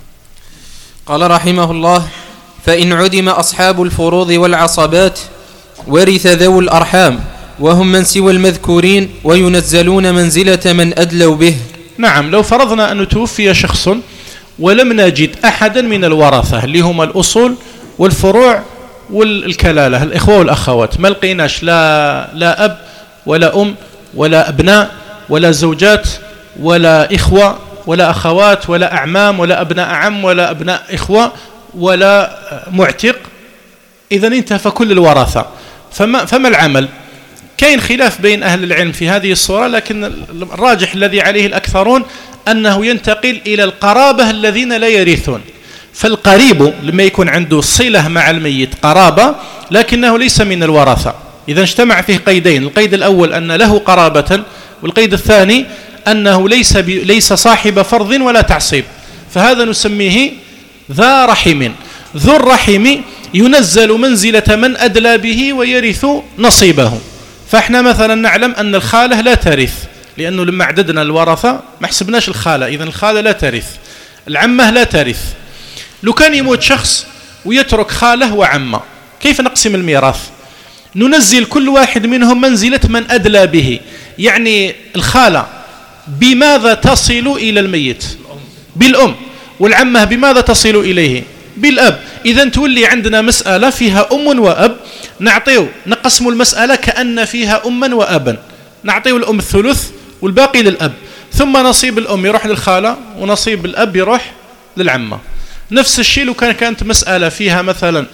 قال رحمه الله: فإن عدم أصحاب الفروض والعصبات ورث ذو الأرحام وهم من سوى المذكورين وينزلون منزلة من أدلوا به.
نعم، لو فرضنا أن توفي شخص ولم نجد أحدا من الورثة اللي هم الأصول والفروع والكلالة الإخوة والأخوات، ما لقيناش لا, لا أب ولا أم ولا أبناء ولا زوجات ولا إخوة ولا أخوات ولا أعمام ولا أبناء عم ولا أبناء إخوة ولا معتق، إذن انتهى فكل الورثة. فما, فما العمل؟ كاين خلاف بين أهل العلم في هذه الصورة، لكن الراجح الذي عليه الأكثرون أنه ينتقل إلى القرابة الذين لا يرثون. فالقريب لما يكون عنده صلة مع الميت قرابة لكنه ليس من الورثة، إذا اجتمع فيه قيدين، القيد الأول أن له قرابة، والقيد الثاني أنه ليس, ليس صاحب فرض ولا تعصيب، فهذا نسميه ذا رحم. ذو الرحم ينزل منزلة من أدلى به ويرث نصيبه. فاحنا مثلا نعلم أن الخالة لا ترث، لأنه لما عددنا الورثة ما حسبناش الخالة، إذن الخالة لا ترث. العمة لا ترث. لو كان يموت شخص ويترك خاله وعمة، كيف نقسم الميراث؟ ننزل كل واحد منهم منزلة من أدلى به. يعني الخالة بماذا تصل إلى الميت؟ بالأم. والعمة بماذا تصل إليه؟ بالأب. إذن تولي عندنا مسألة فيها أم وأب، نعطيه نقسم المسألة كأن فيها أما وأبا، نعطيه الأم الثلث والباقي للأب، ثم نصيب الأم يروح للخالة ونصيب الأب يروح للعمة. نفس الشيء لو كان كانت مسألة فيها مثلا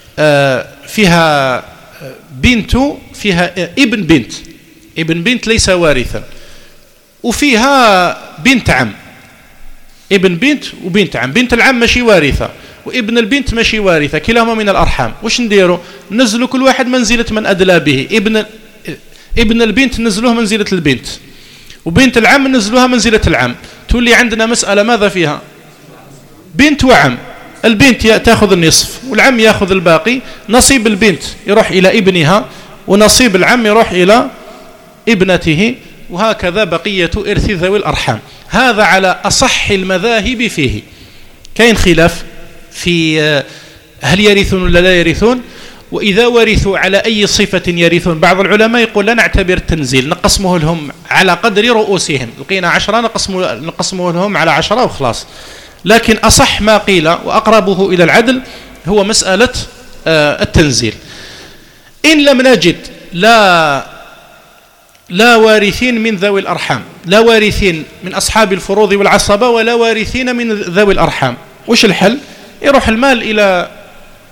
فيها بنت فيها ابن بنت ابن بنت ليس وارثا، وفيها بنت عم، ابن بنت وبنت عم، بنت العم ماشي وارثة وابن البنت ماشي وارثة، كلاهما من الأرحام. وش نديروا؟ نزلوا كل واحد منزلة من أدلى به. ابن ابن البنت نزلوه منزلة البنت، وبنت العم نزلوها منزلة العم. تولي عندنا مسألة ماذا فيها؟ بنت وعم. البنت تأخذ النصف والعم يأخذ الباقي، نصيب البنت يروح إلى ابنها ونصيب العم يروح إلى ابنته، وهكذا بقية إرث ذوي الأرحام. هذا على أصح المذاهب فيه. كاين خلاف في هل يرثون ولا لا يرثون، وإذا ورثوا على أي صفة يرثون. بعض العلماء يقول لا نعتبر التنزيل، نقسمه لهم على قدر رؤوسهم، لقينا عشرة نقسمه, نقسمه لهم على عشرة وخلاص. لكن أصح ما قيل وأقربه إلى العدل هو مسألة التنزيل. إن لم نجد لا لا وارثين من ذوي الأرحام، لا وارثين من أصحاب الفروض والعصبة ولا وارثين من ذوي الأرحام، وش الحل؟ يروح المال إلى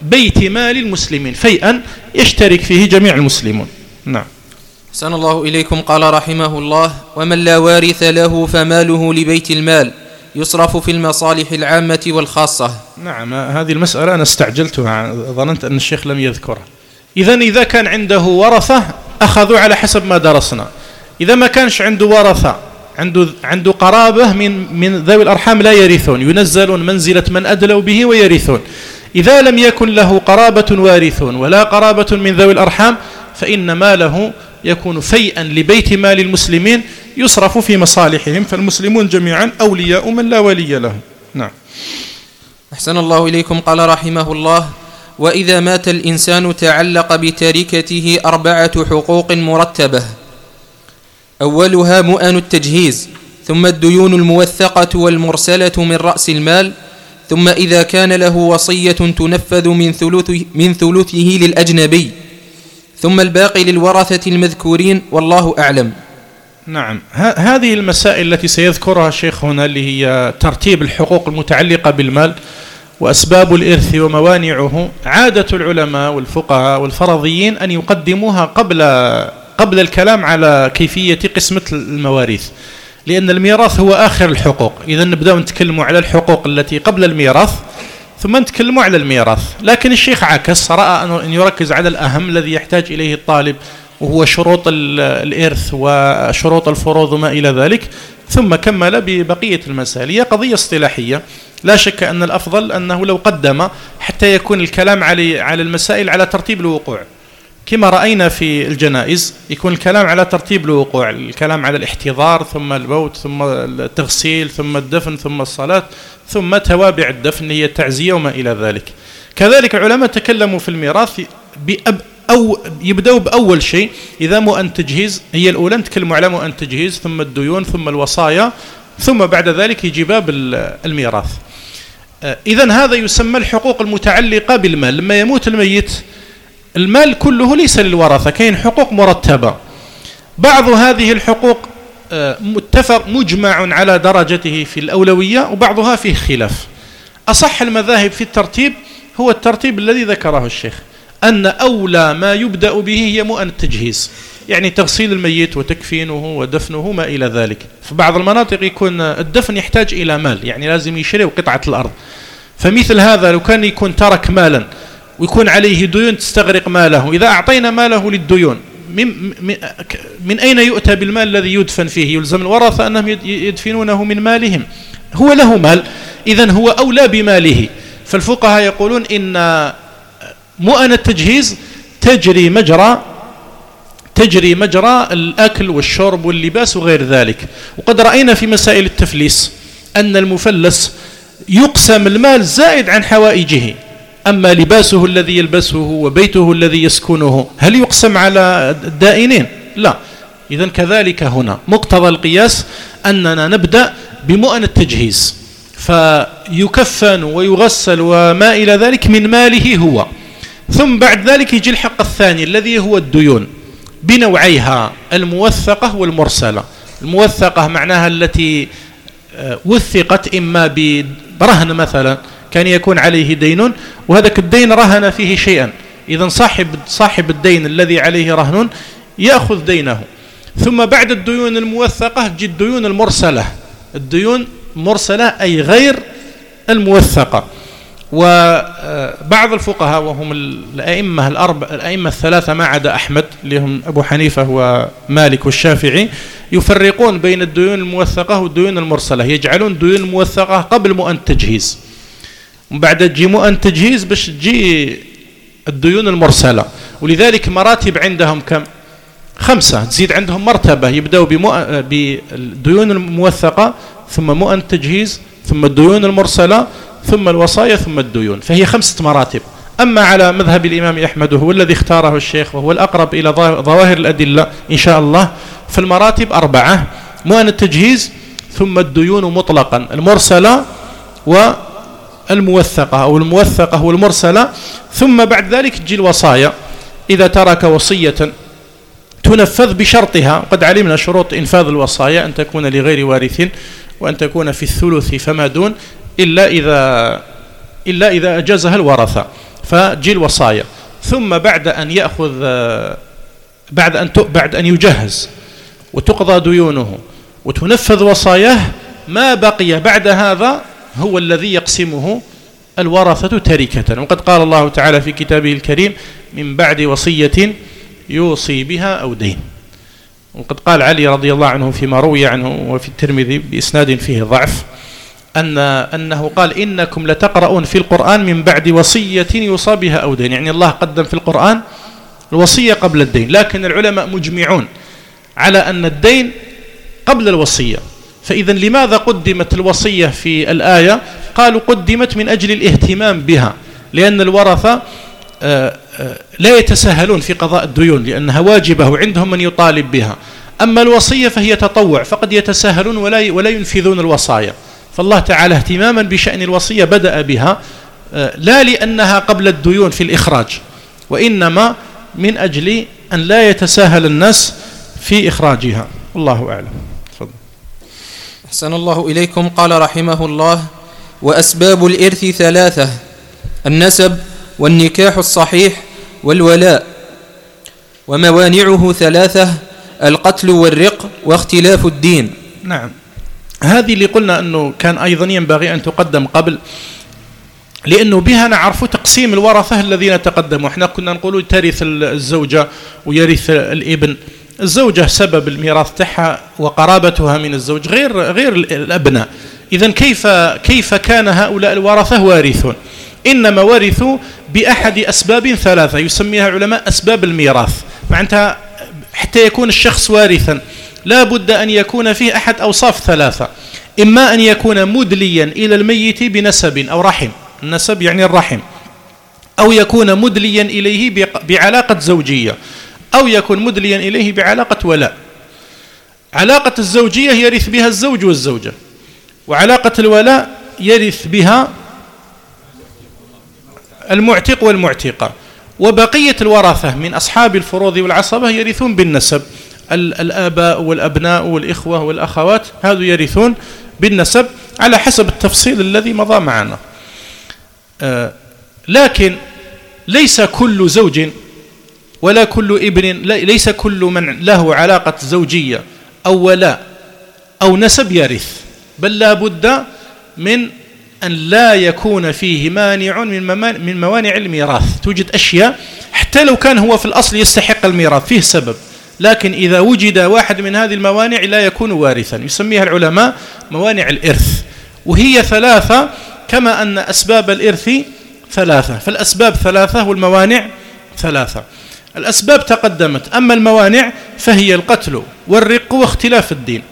بيت مال المسلمين فيئا يشترك فيه جميع المسلمون. نعم.
أحسن الله إليكم. قال رحمه الله: ومن لا وارث له فماله لبيت المال يصرف في المصالح العامة والخاصة.
نعم، هذه المسألة أنا استعجلتها، ظننت أن الشيخ لم يذكرها. إذن إذا كان عنده ورثة أخذوا على حسب ما درسنا. إذا ما كانش عنده ورثة، عنده عنده قرابة من من ذوي الأرحام لا يرثون، ينزلون منزلة من أدلوا به ويرثون. إذا لم يكن له قرابة وارثون ولا قرابة من ذوي الأرحام فإن ماله يكون فيئا لبيت مال المسلمين يصرف في مصالحهم، فالمسلمون جميعا أولياء من لا ولي له. نعم.
أحسن الله إليكم. قال رحمه الله: وإذا مات الإنسان تعلق بتركته أربعة حقوق مرتبة، أولها مؤن التجهيز، ثم الديون الموثقة والمرسلة من رأس المال، ثم إذا كان له وصية تنفذ من ثلثه, من ثلثه للأجنبي، ثم الباقي للورثة المذكورين، والله أعلم.
نعم، هذه المسائل التي سيذكرها الشيخ هنا اللي هي ترتيب الحقوق المتعلقة بالمال وأسباب الإرث وموانعه، عادة العلماء والفقهاء والفرضيين أن يقدموها قبل قبل الكلام على كيفية قسمة المواريث، لأن الميراث هو آخر الحقوق. إذا نبدأ نتكلم على الحقوق التي قبل الميراث ثم نتكلم على الميراث. لكن الشيخ عكس، رأى أن يركز على الأهم الذي يحتاج إليه الطالب، وهو شروط الإرث وشروط الفروض وما إلى ذلك، ثم كمل ببقية المسائل. هي قضية اصطلاحية، لا شك أن الأفضل أنه لو قدم حتى يكون الكلام على على المسائل على ترتيب الوقوع، كما رأينا في الجنائز يكون الكلام على ترتيب الوقوع، الكلام على الاحتضار ثم الموت ثم التغسيل ثم الدفن ثم الصلاة ثم توابع الدفن هي التعزية وما إلى ذلك. كذلك العلماء تكلموا في الميراث بأب أو يبدأوا بأول شيء، إذا مؤن تجهيز هي الأولى، نتكلموا على مؤن تجهيز ثم الديون ثم الوصايا ثم بعد ذلك يجي باب الميراث. إذن هذا يسمى الحقوق المتعلقة بالمال. لما يموت الميت المال كله ليس للورثة، كاين حقوق مرتبة. بعض هذه الحقوق متفق مجمع على درجته في الأولوية، وبعضها فيه خلاف. أصح المذاهب في الترتيب هو الترتيب الذي ذكره الشيخ، أن أولى ما يبدأ به هي مؤن التجهيز، يعني تغسيل الميت وتكفينه ودفنه ما إلى ذلك. في بعض المناطق يكون الدفن يحتاج إلى مال، يعني لازم يشري قطعة الأرض، فمثل هذا لو كان يكون ترك مالا ويكون عليه ديون تستغرق ماله، إذا أعطينا ماله للديون من, من أين يؤتى بالمال الذي يدفن فيه؟ يلزم الورثة أنهم يدفنونه من مالهم، هو له مال، إذن هو أولى بماله. فالفقهاء يقولون إن مؤن التجهيز تجري مجرى تجري مجرى الأكل والشرب واللباس وغير ذلك. وقد رأينا في مسائل التفليس أن المفلس يقسم المال زائد عن حوائجه، أما لباسه الذي يلبسه وبيته الذي يسكنه هل يقسم على الدائنين؟ لا. إذن كذلك هنا مقتضى القياس أننا نبدأ بمؤن التجهيز، فيكفن ويغسل وما إلى ذلك من ماله هو، ثم بعد ذلك يجي الحق الثاني الذي هو الديون بنوعيها، الموثقة والمرسلة. الموثقة معناها التي وثقت إما برهن، مثلا كان يكون عليه دين وهذاك الدين رهن فيه شيئا، إذن صاحب صاحب الدين الذي عليه رهن يأخذ دينه. ثم بعد الديون الموثقة تجي الديون المرسلة. الديون مرسلة أي غير الموثقة. وبعض الفقهاء وهم الأئمة الأربع الأئمة الثلاثة ما عدا أحمد اللي هم أبو حنيفة ومالك والشافعي يفرقون بين الديون الموثقة والديون المرسلة، يجعلون الديون الموثقة قبل مؤن التجهيز، وبعد تجي مؤن التجهيز باش تجي الديون المرسلة. ولذلك مراتب عندهم كم؟ خمسة، تزيد عندهم مرتبة، يبدأوا بالديون الموثقة ثم مؤن التجهيز ثم الديون المرسلة ثم الوصايا ثم الديون، فهي خمسة مراتب. أما على مذهب الإمام أحمد وهو الذي اختاره الشيخ وهو الأقرب إلى ظواهر الأدلة إن شاء الله، فالمراتب أربعة: مؤن التجهيز ثم الديون مطلقا، المرسلة والموثقة أو الموثقة والمرسلة، ثم بعد ذلك تجي الوصايا إذا ترك وصية تنفذ بشرطها. وقد علمنا شروط إنفاذ الوصايا أن تكون لغير وارث، وأن تكون في الثلث فما دون، إلا إذا إلا إذا أجازها الورثة. فجي الوصايا، ثم بعد أن يأخذ بعد أن بعد أن يجهز وتقضى ديونه وتنفذ وصاياه، ما بقي بعد هذا هو الذي يقسمه الورثة تركة. وقد قال الله تعالى في كتابه الكريم: من بعد وصية يوصي بها أو دين. وقد قال علي رضي الله عنه فيما روي عنه وفي الترمذي بإسناد فيه ضعف أن أنه قال: إنكم لتقرؤون في القرآن من بعد وصية يوصى بها أو دين، يعني الله قدم في القرآن الوصية قبل الدين، لكن العلماء مجمعون على أن الدين قبل الوصية. فإذا لماذا قدمت الوصية في الآية؟ قالوا قدمت من أجل الاهتمام بها، لأن الورثة لا يتساهلون في قضاء الديون لأنها واجبة وعندهم من يطالب بها. أما الوصية فهي تطوع، فقد يتساهلون ولا ولا ينفذون الوصايا. فالله تعالى اهتماما بشأن الوصية بدأ بها، لا لأنها قبل الديون في الإخراج، وإنما من أجل أن لا يتساهل الناس في إخراجها. الله أعلم. تفضل.
أحسن الله إليكم. قال رحمه الله: وأسباب الإرث ثلاثة: النسب والنكاح الصحيح والولاء. وموانعه ثلاثة: القتل والرق واختلاف الدين.
نعم، هذه اللي قلنا أنه كان أيضا ينبغي أن تقدم قبل، لأنه بها نعرف تقسيم الورثة الذين تقدموا. احنا كنا نقول ترث الزوجة ويرث الابن. الزوجة سبب الميراث تاعها وقرابتها من الزوج غير غير الأبناء. إذن كيف كيف كان هؤلاء الورثة وارثون؟ إنما ورثوا بأحد أسباب ثلاثة يسميها علماء أسباب الميراث. معناتها حتى يكون الشخص وارثا لا بد أن يكون فيه أحد أوصاف ثلاثة: إما أن يكون مدليا إلى الميت بنسب أو رحم، النسب يعني الرحم، أو يكون مدليا إليه بعلاقة زوجية، أو يكون مدليا إليه بعلاقة ولاء. علاقة الزوجية يرث بها الزوج والزوجة، وعلاقة الولاء يرث بها المعتق والمعتقة، وبقية الورثة من أصحاب الفروض والعصبة يرثون بالنسب. الآباء والأبناء والإخوة والأخوات هذو يرثون بالنسب على حسب التفصيل الذي مضى معنا. آه لكن ليس كل زوج ولا كل ابن، ليس كل من له علاقة زوجية أو ولاء أو نسب يرث، بل لا بد من أن لا يكون فيه مانع من موانع الميراث. توجد أشياء حتى لو كان هو في الأصل يستحق الميراث فيه سبب، لكن إذا وجد واحد من هذه الموانع لا يكون وارثا، يسميها العلماء موانع الإرث. وهي ثلاثة كما أن أسباب الإرث ثلاثة، فالأسباب ثلاثة والموانع ثلاثة. الأسباب تقدمت، أما الموانع فهي القتل والرق واختلاف الدين.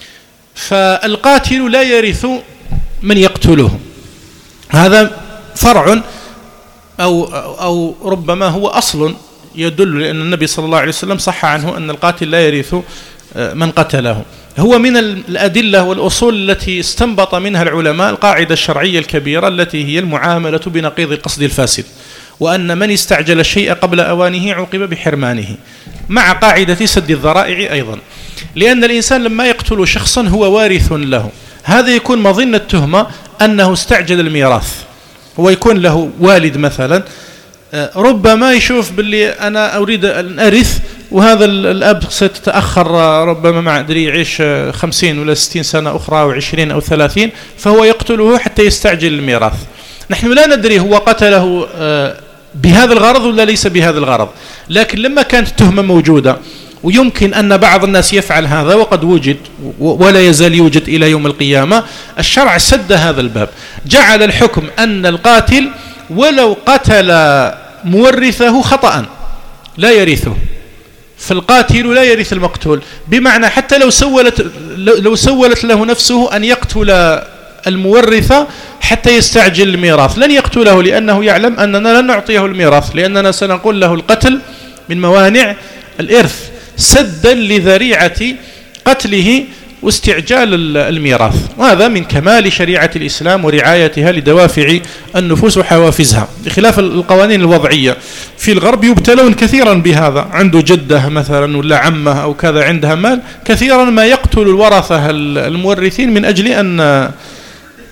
فالقاتل لا يرث من يقتله، هذا فرع أو, أو ربما هو أصل يدل، لأن النبي صلى الله عليه وسلم صح عنه أن القاتل لا يرث من قتله. هو من الأدلة والأصول التي استنبط منها العلماء القاعدة الشرعية الكبيرة التي هي المعاملة بنقيض القصد الفاسد، وأن من استعجل الشيء قبل أوانه عوقب بحرمانه، مع قاعدة سد الذرائع أيضا. لأن الإنسان لما يقتل شخصا هو وارث له، هذا يكون مظنة تهمة أنه استعجل الميراث. هو يكون له والد مثلا، ربما يشوف باللي أنا أريد أن أرث وهذا الأب ستتأخر ربما ما أدري يعيش خمسين ولا ستين سنة أخرى أو عشرين أو ثلاثين، فهو يقتله حتى يستعجل الميراث. نحن لا ندري هو قتله بهذا الغرض ولا ليس بهذا الغرض، لكن لما كانت التهمة موجودة ويمكن أن بعض الناس يفعل هذا وقد وجد ولا يزال يوجد إلى يوم القيامة، الشرع سد هذا الباب، جعل الحكم أن القاتل ولو قتل مورثه خطأ لا يرثه، فالقاتل لا يرث المقتول، بمعنى حتى لو سولت لو سولت له نفسه أن يقتل المورثة حتى يستعجل الميراث لن يقتله، لأنه يعلم أننا لن نعطيه الميراث، لأننا سنقول له القتل من موانع الإرث سدا لذريعة قتله واستعجال الميراث. وهذا من كمال شريعة الإسلام ورعايتها لدوافع النفوس وحوافزها، بخلاف القوانين الوضعية. في الغرب يبتلون كثيرا بهذا، عنده جدة مثلا ولا عمه أو كذا عندها مال، كثيرا ما يقتل الورثة المورثين من أجل أن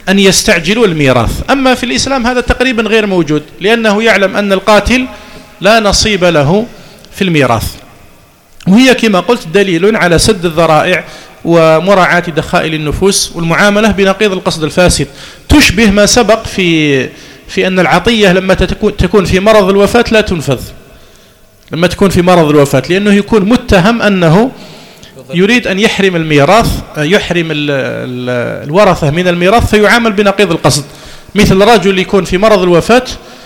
أن يستعجلوا الميراث. أما في الإسلام هذا تقريبا غير موجود، لأنه يعلم أن القاتل لا نصيب له في الميراث، وهي كما قلت دليل على سد الذرائع ومراعاة دخائل النفوس والمعاملة بنقيض القصد الفاسد. تشبه ما سبق في في أن العطية لما تكون في مرض الوفاة لا تنفذ، لما تكون في مرض الوفاة، لأنه يكون متهم أنه يريد أن يحرم الميراث، يحرم ال ال الورثة من الميراث، فيعامل بنقيض القصد. مثل رجل يكون في مرض الوفاة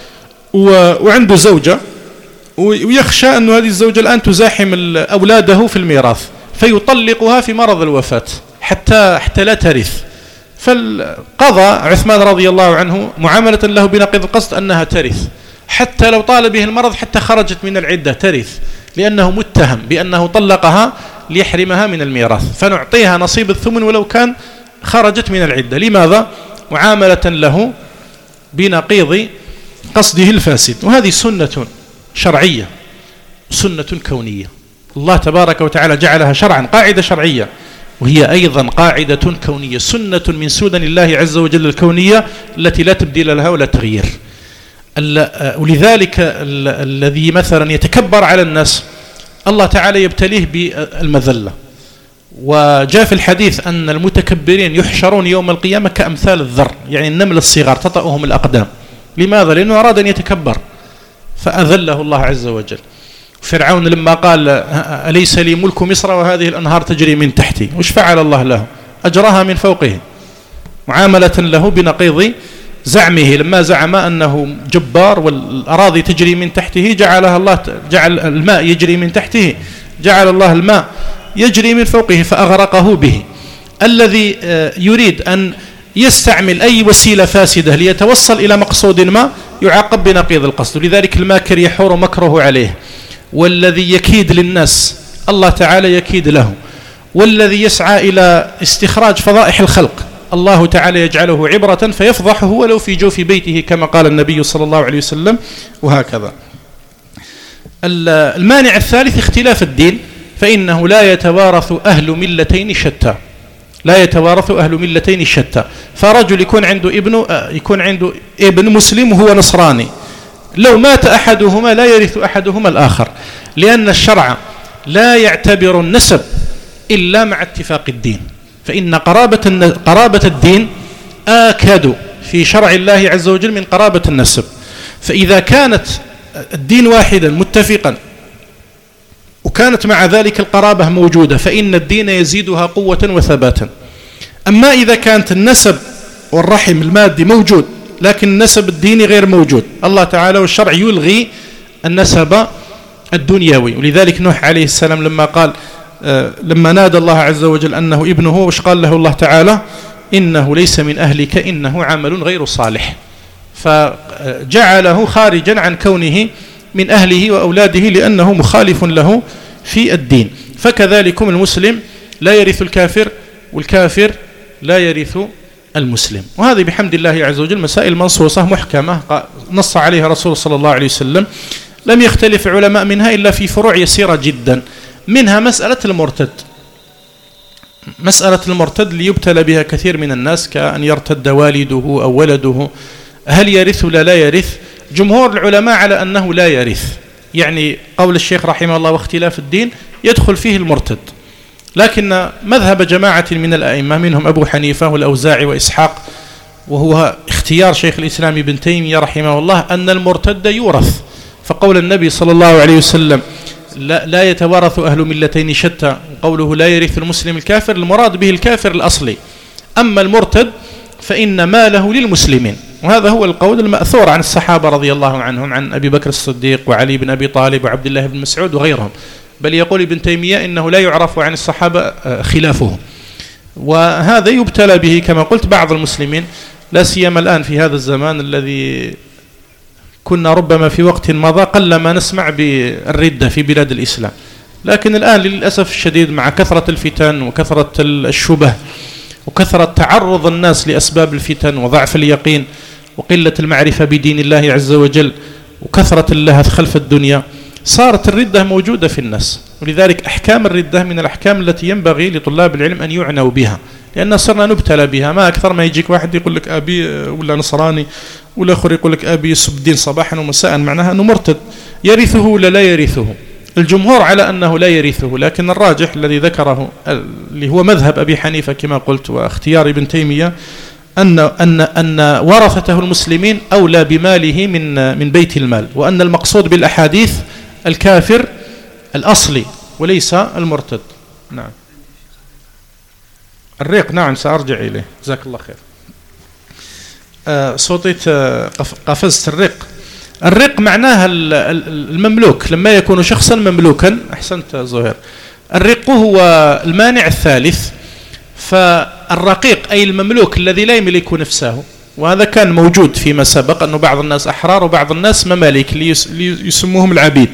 وعنده زوجة، ويخشى أن هذه الزوجة الآن تزاحم أولاده في الميراث، فيطلقها في مرض الوفاة حتى حتى لا ترث. فالقضى عثمان رضي الله عنه معاملة له بنقيض القصد أنها ترث، حتى لو طال به المرض حتى خرجت من العدة ترث، لأنه متهم بأنه طلقها ليحرمها من الميراث، فنعطيها نصيب الثمن ولو كان خرجت من العدة. لماذا؟ معاملة له بنقيض قصده الفاسد. وهذه سنة شرعية، سنة كونية، الله تبارك وتعالى جعلها شرعا، قاعدة شرعية، وهي أيضا قاعدة كونية، سنة من سنن الله عز وجل الكونية التي لا تبديل لها ولا تغيير. ولذلك الذي مثلا يتكبر على الناس الله تعالى يبتليه بالمذلة. وجاء في الحديث أن المتكبرين يحشرون يوم القيامة كأمثال الذر، يعني النمل الصغار تطأهم الأقدام. لماذا؟ لأنه أراد أن يتكبر فأذله الله عز وجل. فرعون لما قال أليس لي ملك مصر وهذه الأنهار تجري من تحتي، وش فعل الله له؟ أجراها من فوقه، معاملة له بنقيض زعمه. لما زعم أنه جبار والأراضي تجري من تحته، جعلها الله، جعل الماء يجري من تحته، جعل الله الماء يجري من فوقه فأغرقه به. الذي يريد أن يستعمل أي وسيلة فاسدة ليتوصل إلى مقصود ما يعاقب بنقيض القصد. ولذلك الماكر يحور مكره عليه، والذي يكيد للناس الله تعالى يكيد له، والذي يسعى إلى استخراج فضائح الخلق الله تعالى يجعله عبرة فيفضحه ولو في جوف بيته كما قال النبي صلى الله عليه وسلم. وهكذا. المانع الثالث اختلاف الدين، فإنه لا يتوارث أهل ملتين شتى، لا يتوارث أهل ملتين شتى. فرجل يكون عنده ابن يكون عنده ابن مسلم وهو نصراني، لو مات أحدهما لا يرث أحدهما الآخر، لأن الشرع لا يعتبر النسب إلا مع اتفاق الدين، فإن قرابة قرابة الدين آكد في شرع الله عز وجل من قرابة النسب. فإذا كانت الدين واحدا متفقا وكانت مع ذلك القرابة موجودة فإن الدين يزيدها قوة وثباتا. أما إذا كانت النسب والرحم المادي موجود لكن النسب الديني غير موجود، الله تعالى والشرع يلغي النسب الدنيوي. ولذلك نوح عليه السلام لما قال لما نادى الله عز وجل أنه ابنه، وش قال له الله تعالى؟ إنه ليس من أهلك إنه عمل غير صالح، فجعله خارجا عن كونه من أهله وأولاده لأنه مخالف له في الدين. فكذلكم المسلم لا يرث الكافر والكافر لا يرث المسلم. وهذه بحمد الله عز وجل مسائل منصوصة محكمة نص عليها رسول صلى الله عليه وسلم، لم يختلف علماء منها إلا في فروع يسيرة جدا، منها مسألة المرتد. مسألة المرتد ليبتلى بها كثير من الناس، كأن يرتد والده أو ولده، هل يرث ولا لا يرث؟ جمهور العلماء على أنه لا يرث، يعني قول الشيخ رحمه الله واختلاف الدين يدخل فيه المرتد. لكن مذهب جماعة من الأئمة منهم أبو حنيفة والأوزاعي وإسحاق، وهو اختيار شيخ الإسلام ابن تيمية رحمه الله، أن المرتد يورث. فقول النبي صلى الله عليه وسلم لا, لا يتوارث أهل ملتين شتى، وقوله لا يرث المسلم الكافر، المراد به الكافر الأصلي. أما المرتد فإن ماله للمسلمين، وهذا هو القول المأثور عن الصحابة رضي الله عنهم، عن أبي بكر الصديق وعلي بن أبي طالب وعبد الله بن مسعود وغيرهم. بل يقول ابن تيمية إنه لا يعرف عن الصحابة خلافه، وهذا يبتلى به كما قلت بعض المسلمين، لا سيما الآن في هذا الزمان الذي كنا ربما في وقت مضى قل ما نسمع بالردة في بلاد الإسلام. لكن الآن للأسف الشديد مع كثرة الفتن وكثرة الشبه وكثرة تعرض الناس لأسباب الفتن وضعف اليقين وقلة المعرفة بدين الله عز وجل وكثرة اللهث خلف الدنيا، صارت الردة موجودة في الناس. ولذلك أحكام الردة من الأحكام التي ينبغي لطلاب العلم أن يعنوا بها، لأن صرنا نبتلى بها. ما أكثر ما يجيك واحد يقول لك أبي ولا نصراني، ولا آخر يقول لك أبي يسب الدين صباحا ومساء، معناها أنه مرتد. يرثه ولا لا يرثه؟ الجمهور على أنه لا يرثه، لكن الراجح الذي ذكره اللي هو مذهب أبي حنيفة كما قلت واختيار ابن تيمية أن أن أن ورثته المسلمين أولى بماله من من بيت المال، وأن المقصود بالأحاديث الكافر الأصلي وليس المرتد. نعم. الريق نعم سأرجع إليه، جزاك الله خير. آه صوتيت آه قفزت. الريق الرق معناها المملوك، لما يكون شخصا مملوكا. أحسنت زهير. الرق هو المانع الثالث، فالرقيق أي المملوك الذي لا يملك نفسه، وهذا كان موجود فيما سبق أنه بعض الناس أحرار وبعض الناس مماليك اللي يسموهم العبيد.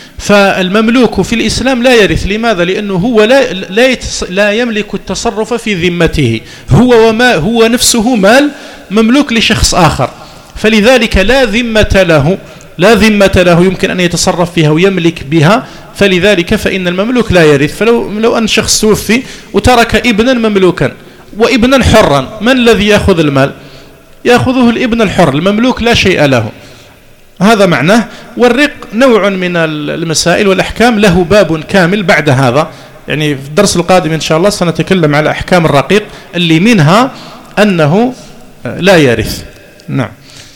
فالمملوك في الإسلام لا يرث. لماذا؟ لأنه هو لا لا, لا يملك التصرف في ذمته، هو وما هو نفسه مال مملوك لشخص آخر، فلذلك لا ذمة له لا ذمة له يمكن أن يتصرف فيها ويملك بها، فلذلك فإن المملوك لا يرث. فلو لو أن شخص توفي وترك ابنا مملوكا وابنا حرا، من الذي يأخذ المال؟ يأخذه الابن الحر، المملوك لا شيء له. هذا معناه. والرق نوع من المسائل والأحكام له باب كامل بعد هذا، يعني في الدرس القادم إن شاء الله سنتكلم على أحكام الرقيق اللي منها أنه لا يرث. نعم.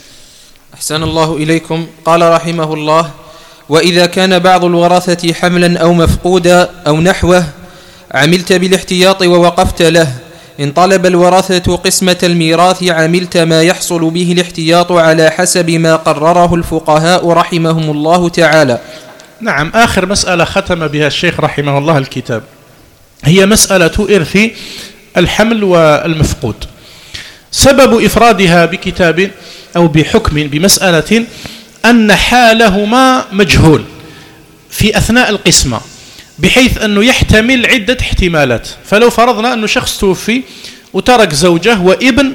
أحسن الله إليكم. قال رحمه الله: وإذا كان بعض الورثة حملا أو مفقودا أو نحوه عملت بالاحتياط ووقفت له. إن طلب الورثة قسمة الميراث عملت ما يحصل به الاحتياط على حسب ما قرره الفقهاء رحمهم الله تعالى.
نعم. آخر مسألة ختم بها الشيخ رحمه الله الكتاب هي مسألة إرث الحمل والمفقود. سبب إفرادها بكتاب أو بحكم بمسألة أن حالهما مجهول في أثناء القسمة، بحيث أنه يحتمل عدة احتمالات. فلو فرضنا أنه شخص توفي وترك زوجة وابن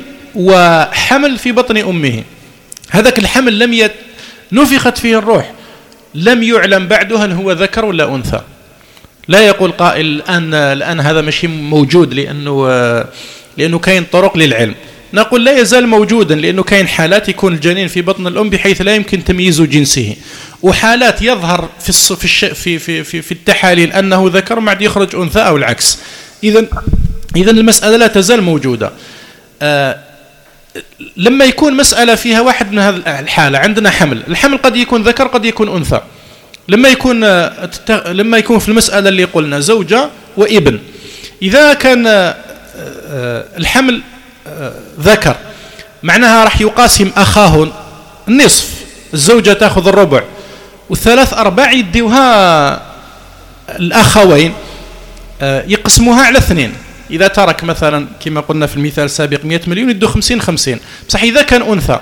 وحمل في بطن أمه، هذاك الحمل لم يت... نفخت فيه الروح، لم يعلم بعده هل هو ذكر ولا أنثى. لا يقول قائل الآن, الآن هذا مش موجود لأنه, لأنه كاين طرق للعلم. نقول لا يزال موجودا، لأنه كاين حالات يكون الجنين في بطن الأم بحيث لا يمكن تمييز جنسه، وحالات يظهر في في في في في, في التحاليل أنه ذكر بعد يخرج أنثى أو العكس. إذن إذن المسألة لا تزال موجودة. آه لما يكون مسألة فيها واحد من هذه الحالة، عندنا حمل، الحمل قد يكون ذكر قد يكون أنثى. لما يكون آه لما يكون في المسألة اللي قلنا زوجة وابن، إذا كان آه الحمل ذكر معناها راح يقاسم أخاه النصف، الزوجة تأخذ الربع والثلاث أرباع يديوها الأخوين يقسموها على اثنين. إذا ترك مثلا كما قلنا في المثال السابق مئة مليون يدو خمسين خمسين. بصح إذا كان أنثى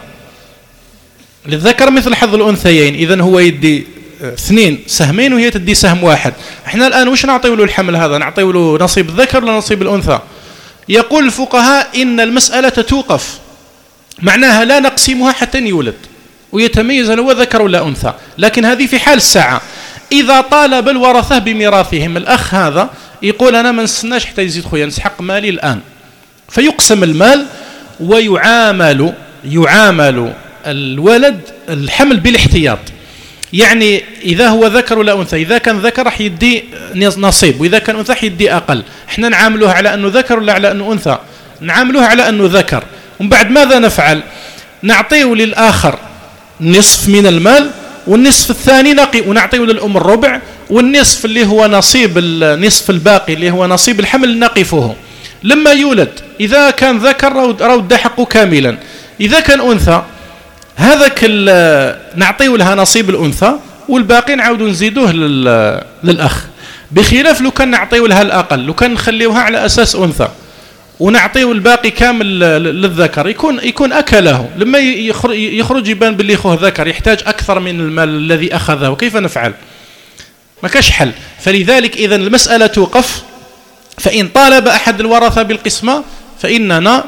للذكر مثل حظ الأنثيين، إذن هو يدي اثنين سهمين وهي تدي سهم واحد. احنا الآن وش نعطيه له الحمل هذا؟ نعطيه له نصيب الذكر ولا نصيب الأنثى؟ يقول الفقهاء إن المسألة توقف، معناها لا نقسمها حتى يولد ويتميز هل هو ذكر ولا أنثى، لكن هذه في حال الساعة. إذا طالب الورثة بميراثهم، الأخ هذا يقول أنا ما نستناش حتى يزيد خويا نسحق مالي الآن، فيقسم المال ويعامل يعامل الولد الحمل بالاحتياط. يعني إذا هو ذكر ولا أنثى، إذا كان ذكر راح يدي نصيب، وإذا كان أنثى يدي أقل. إحنا نعاملوها على أنه ذكر ولا على أنه أنثى؟ نعاملوها على أنه ذكر. ومن بعد ماذا نفعل؟ نعطيه للآخر نصف من المال، والنصف الثاني نقي ونعطيه للأم الربع، والنصف اللي هو نصيب النصف الباقي اللي هو نصيب الحمل نقفه لما يولد. إذا كان ذكر رود حقه كاملا، إذا كان أنثى هذاك نعطيه لها نصيب الأنثى والباقي نعاود نزيدوه للأخ، بخلاف لو كان نعطيه لها الأقل، لو كان نخليوها على أساس أنثى ونعطيه الباقي كامل للذكر يكون يكون أكله. لما يخرج يبان باللي أخوه ذكر يحتاج أكثر من المال الذي أخذه، كيف نفعل؟ ما كاش حل. فلذلك إذن المسألة توقف. فإن طالب أحد الورثة بالقسمة فإننا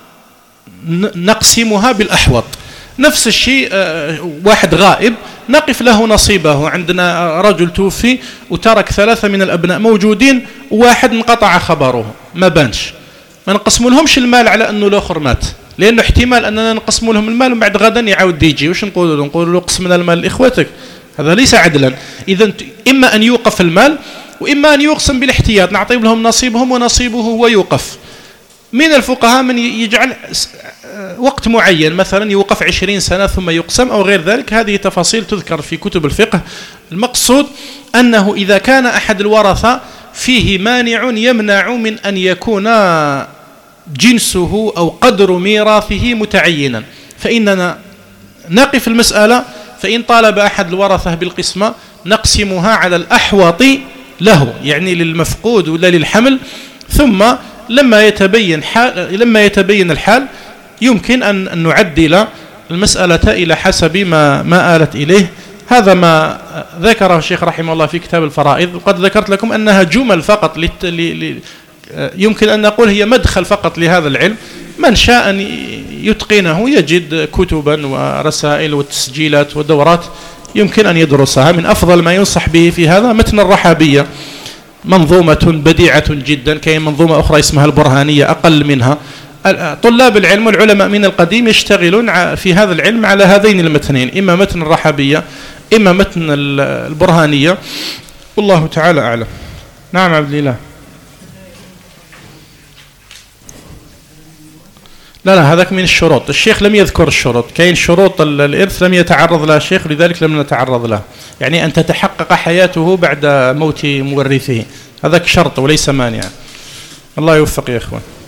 نقسمها بالأحوط. نفس الشيء واحد غائب نقف له نصيبه. عندنا رجل توفي وترك ثلاثة من الأبناء موجودين، وواحد انقطع خبره ما بانش، ما نقسموا لهمش المال على أنه الآخر مات، لأنه احتمال أننا نقسموا لهم المال وبعد غدا يعاود يجي، وش نقولوا له؟ نقولوا له قسمنا المال لإخوتك، هذا ليس عدلا. إذا إما أن يوقف المال وإما أن يقسم بالاحتياط، نعطي لهم نصيبهم ونصيبه هو يوقف. من الفقهاء من يجعل وقت معين، مثلا يوقف عشرين سنة ثم يقسم أو غير ذلك، هذه تفاصيل تذكر في كتب الفقه. المقصود أنه إذا كان أحد الورثة فيه مانع يمنع من أن يكون جنسه أو قدر ميراثه متعينا، فإننا نقف المسألة، فإن طالب أحد الورثة بالقسمة نقسمها على الأحوط له، يعني للمفقود ولا للحمل، ثم لما يتبين حال لما يتبين الحال يمكن أن نعدل المسألة إلى حسب ما ما آلت إليه. هذا ما ذكره الشيخ رحمه الله في كتاب الفرائض، وقد ذكرت لكم أنها جمل فقط لت... ل... ل... يمكن أن نقول هي مدخل فقط لهذا العلم. من شاء أن يتقنه يجد كتبا ورسائل وتسجيلات ودورات يمكن أن يدرسها. من أفضل ما ينصح به في هذا متن الرحابية، منظومة بديعة جدا. كاين منظومة أخرى اسمها البرهانية أقل منها. طلاب العلم والعلماء من القديم يشتغلون في هذا العلم على هذين المتنين، إما متن الرحابية إما متن البرهانية، والله تعالى أعلم. نعم عبد الله. لا لا هذاك من الشروط، الشيخ لم يذكر الشروط. كاين شروط الإرث لم يتعرض لها الشيخ، لذلك لم نتعرض له، يعني أن تتحقق حياته بعد موت مورثه، هذاك شرط وليس مانعا. الله يوفق يا إخوان.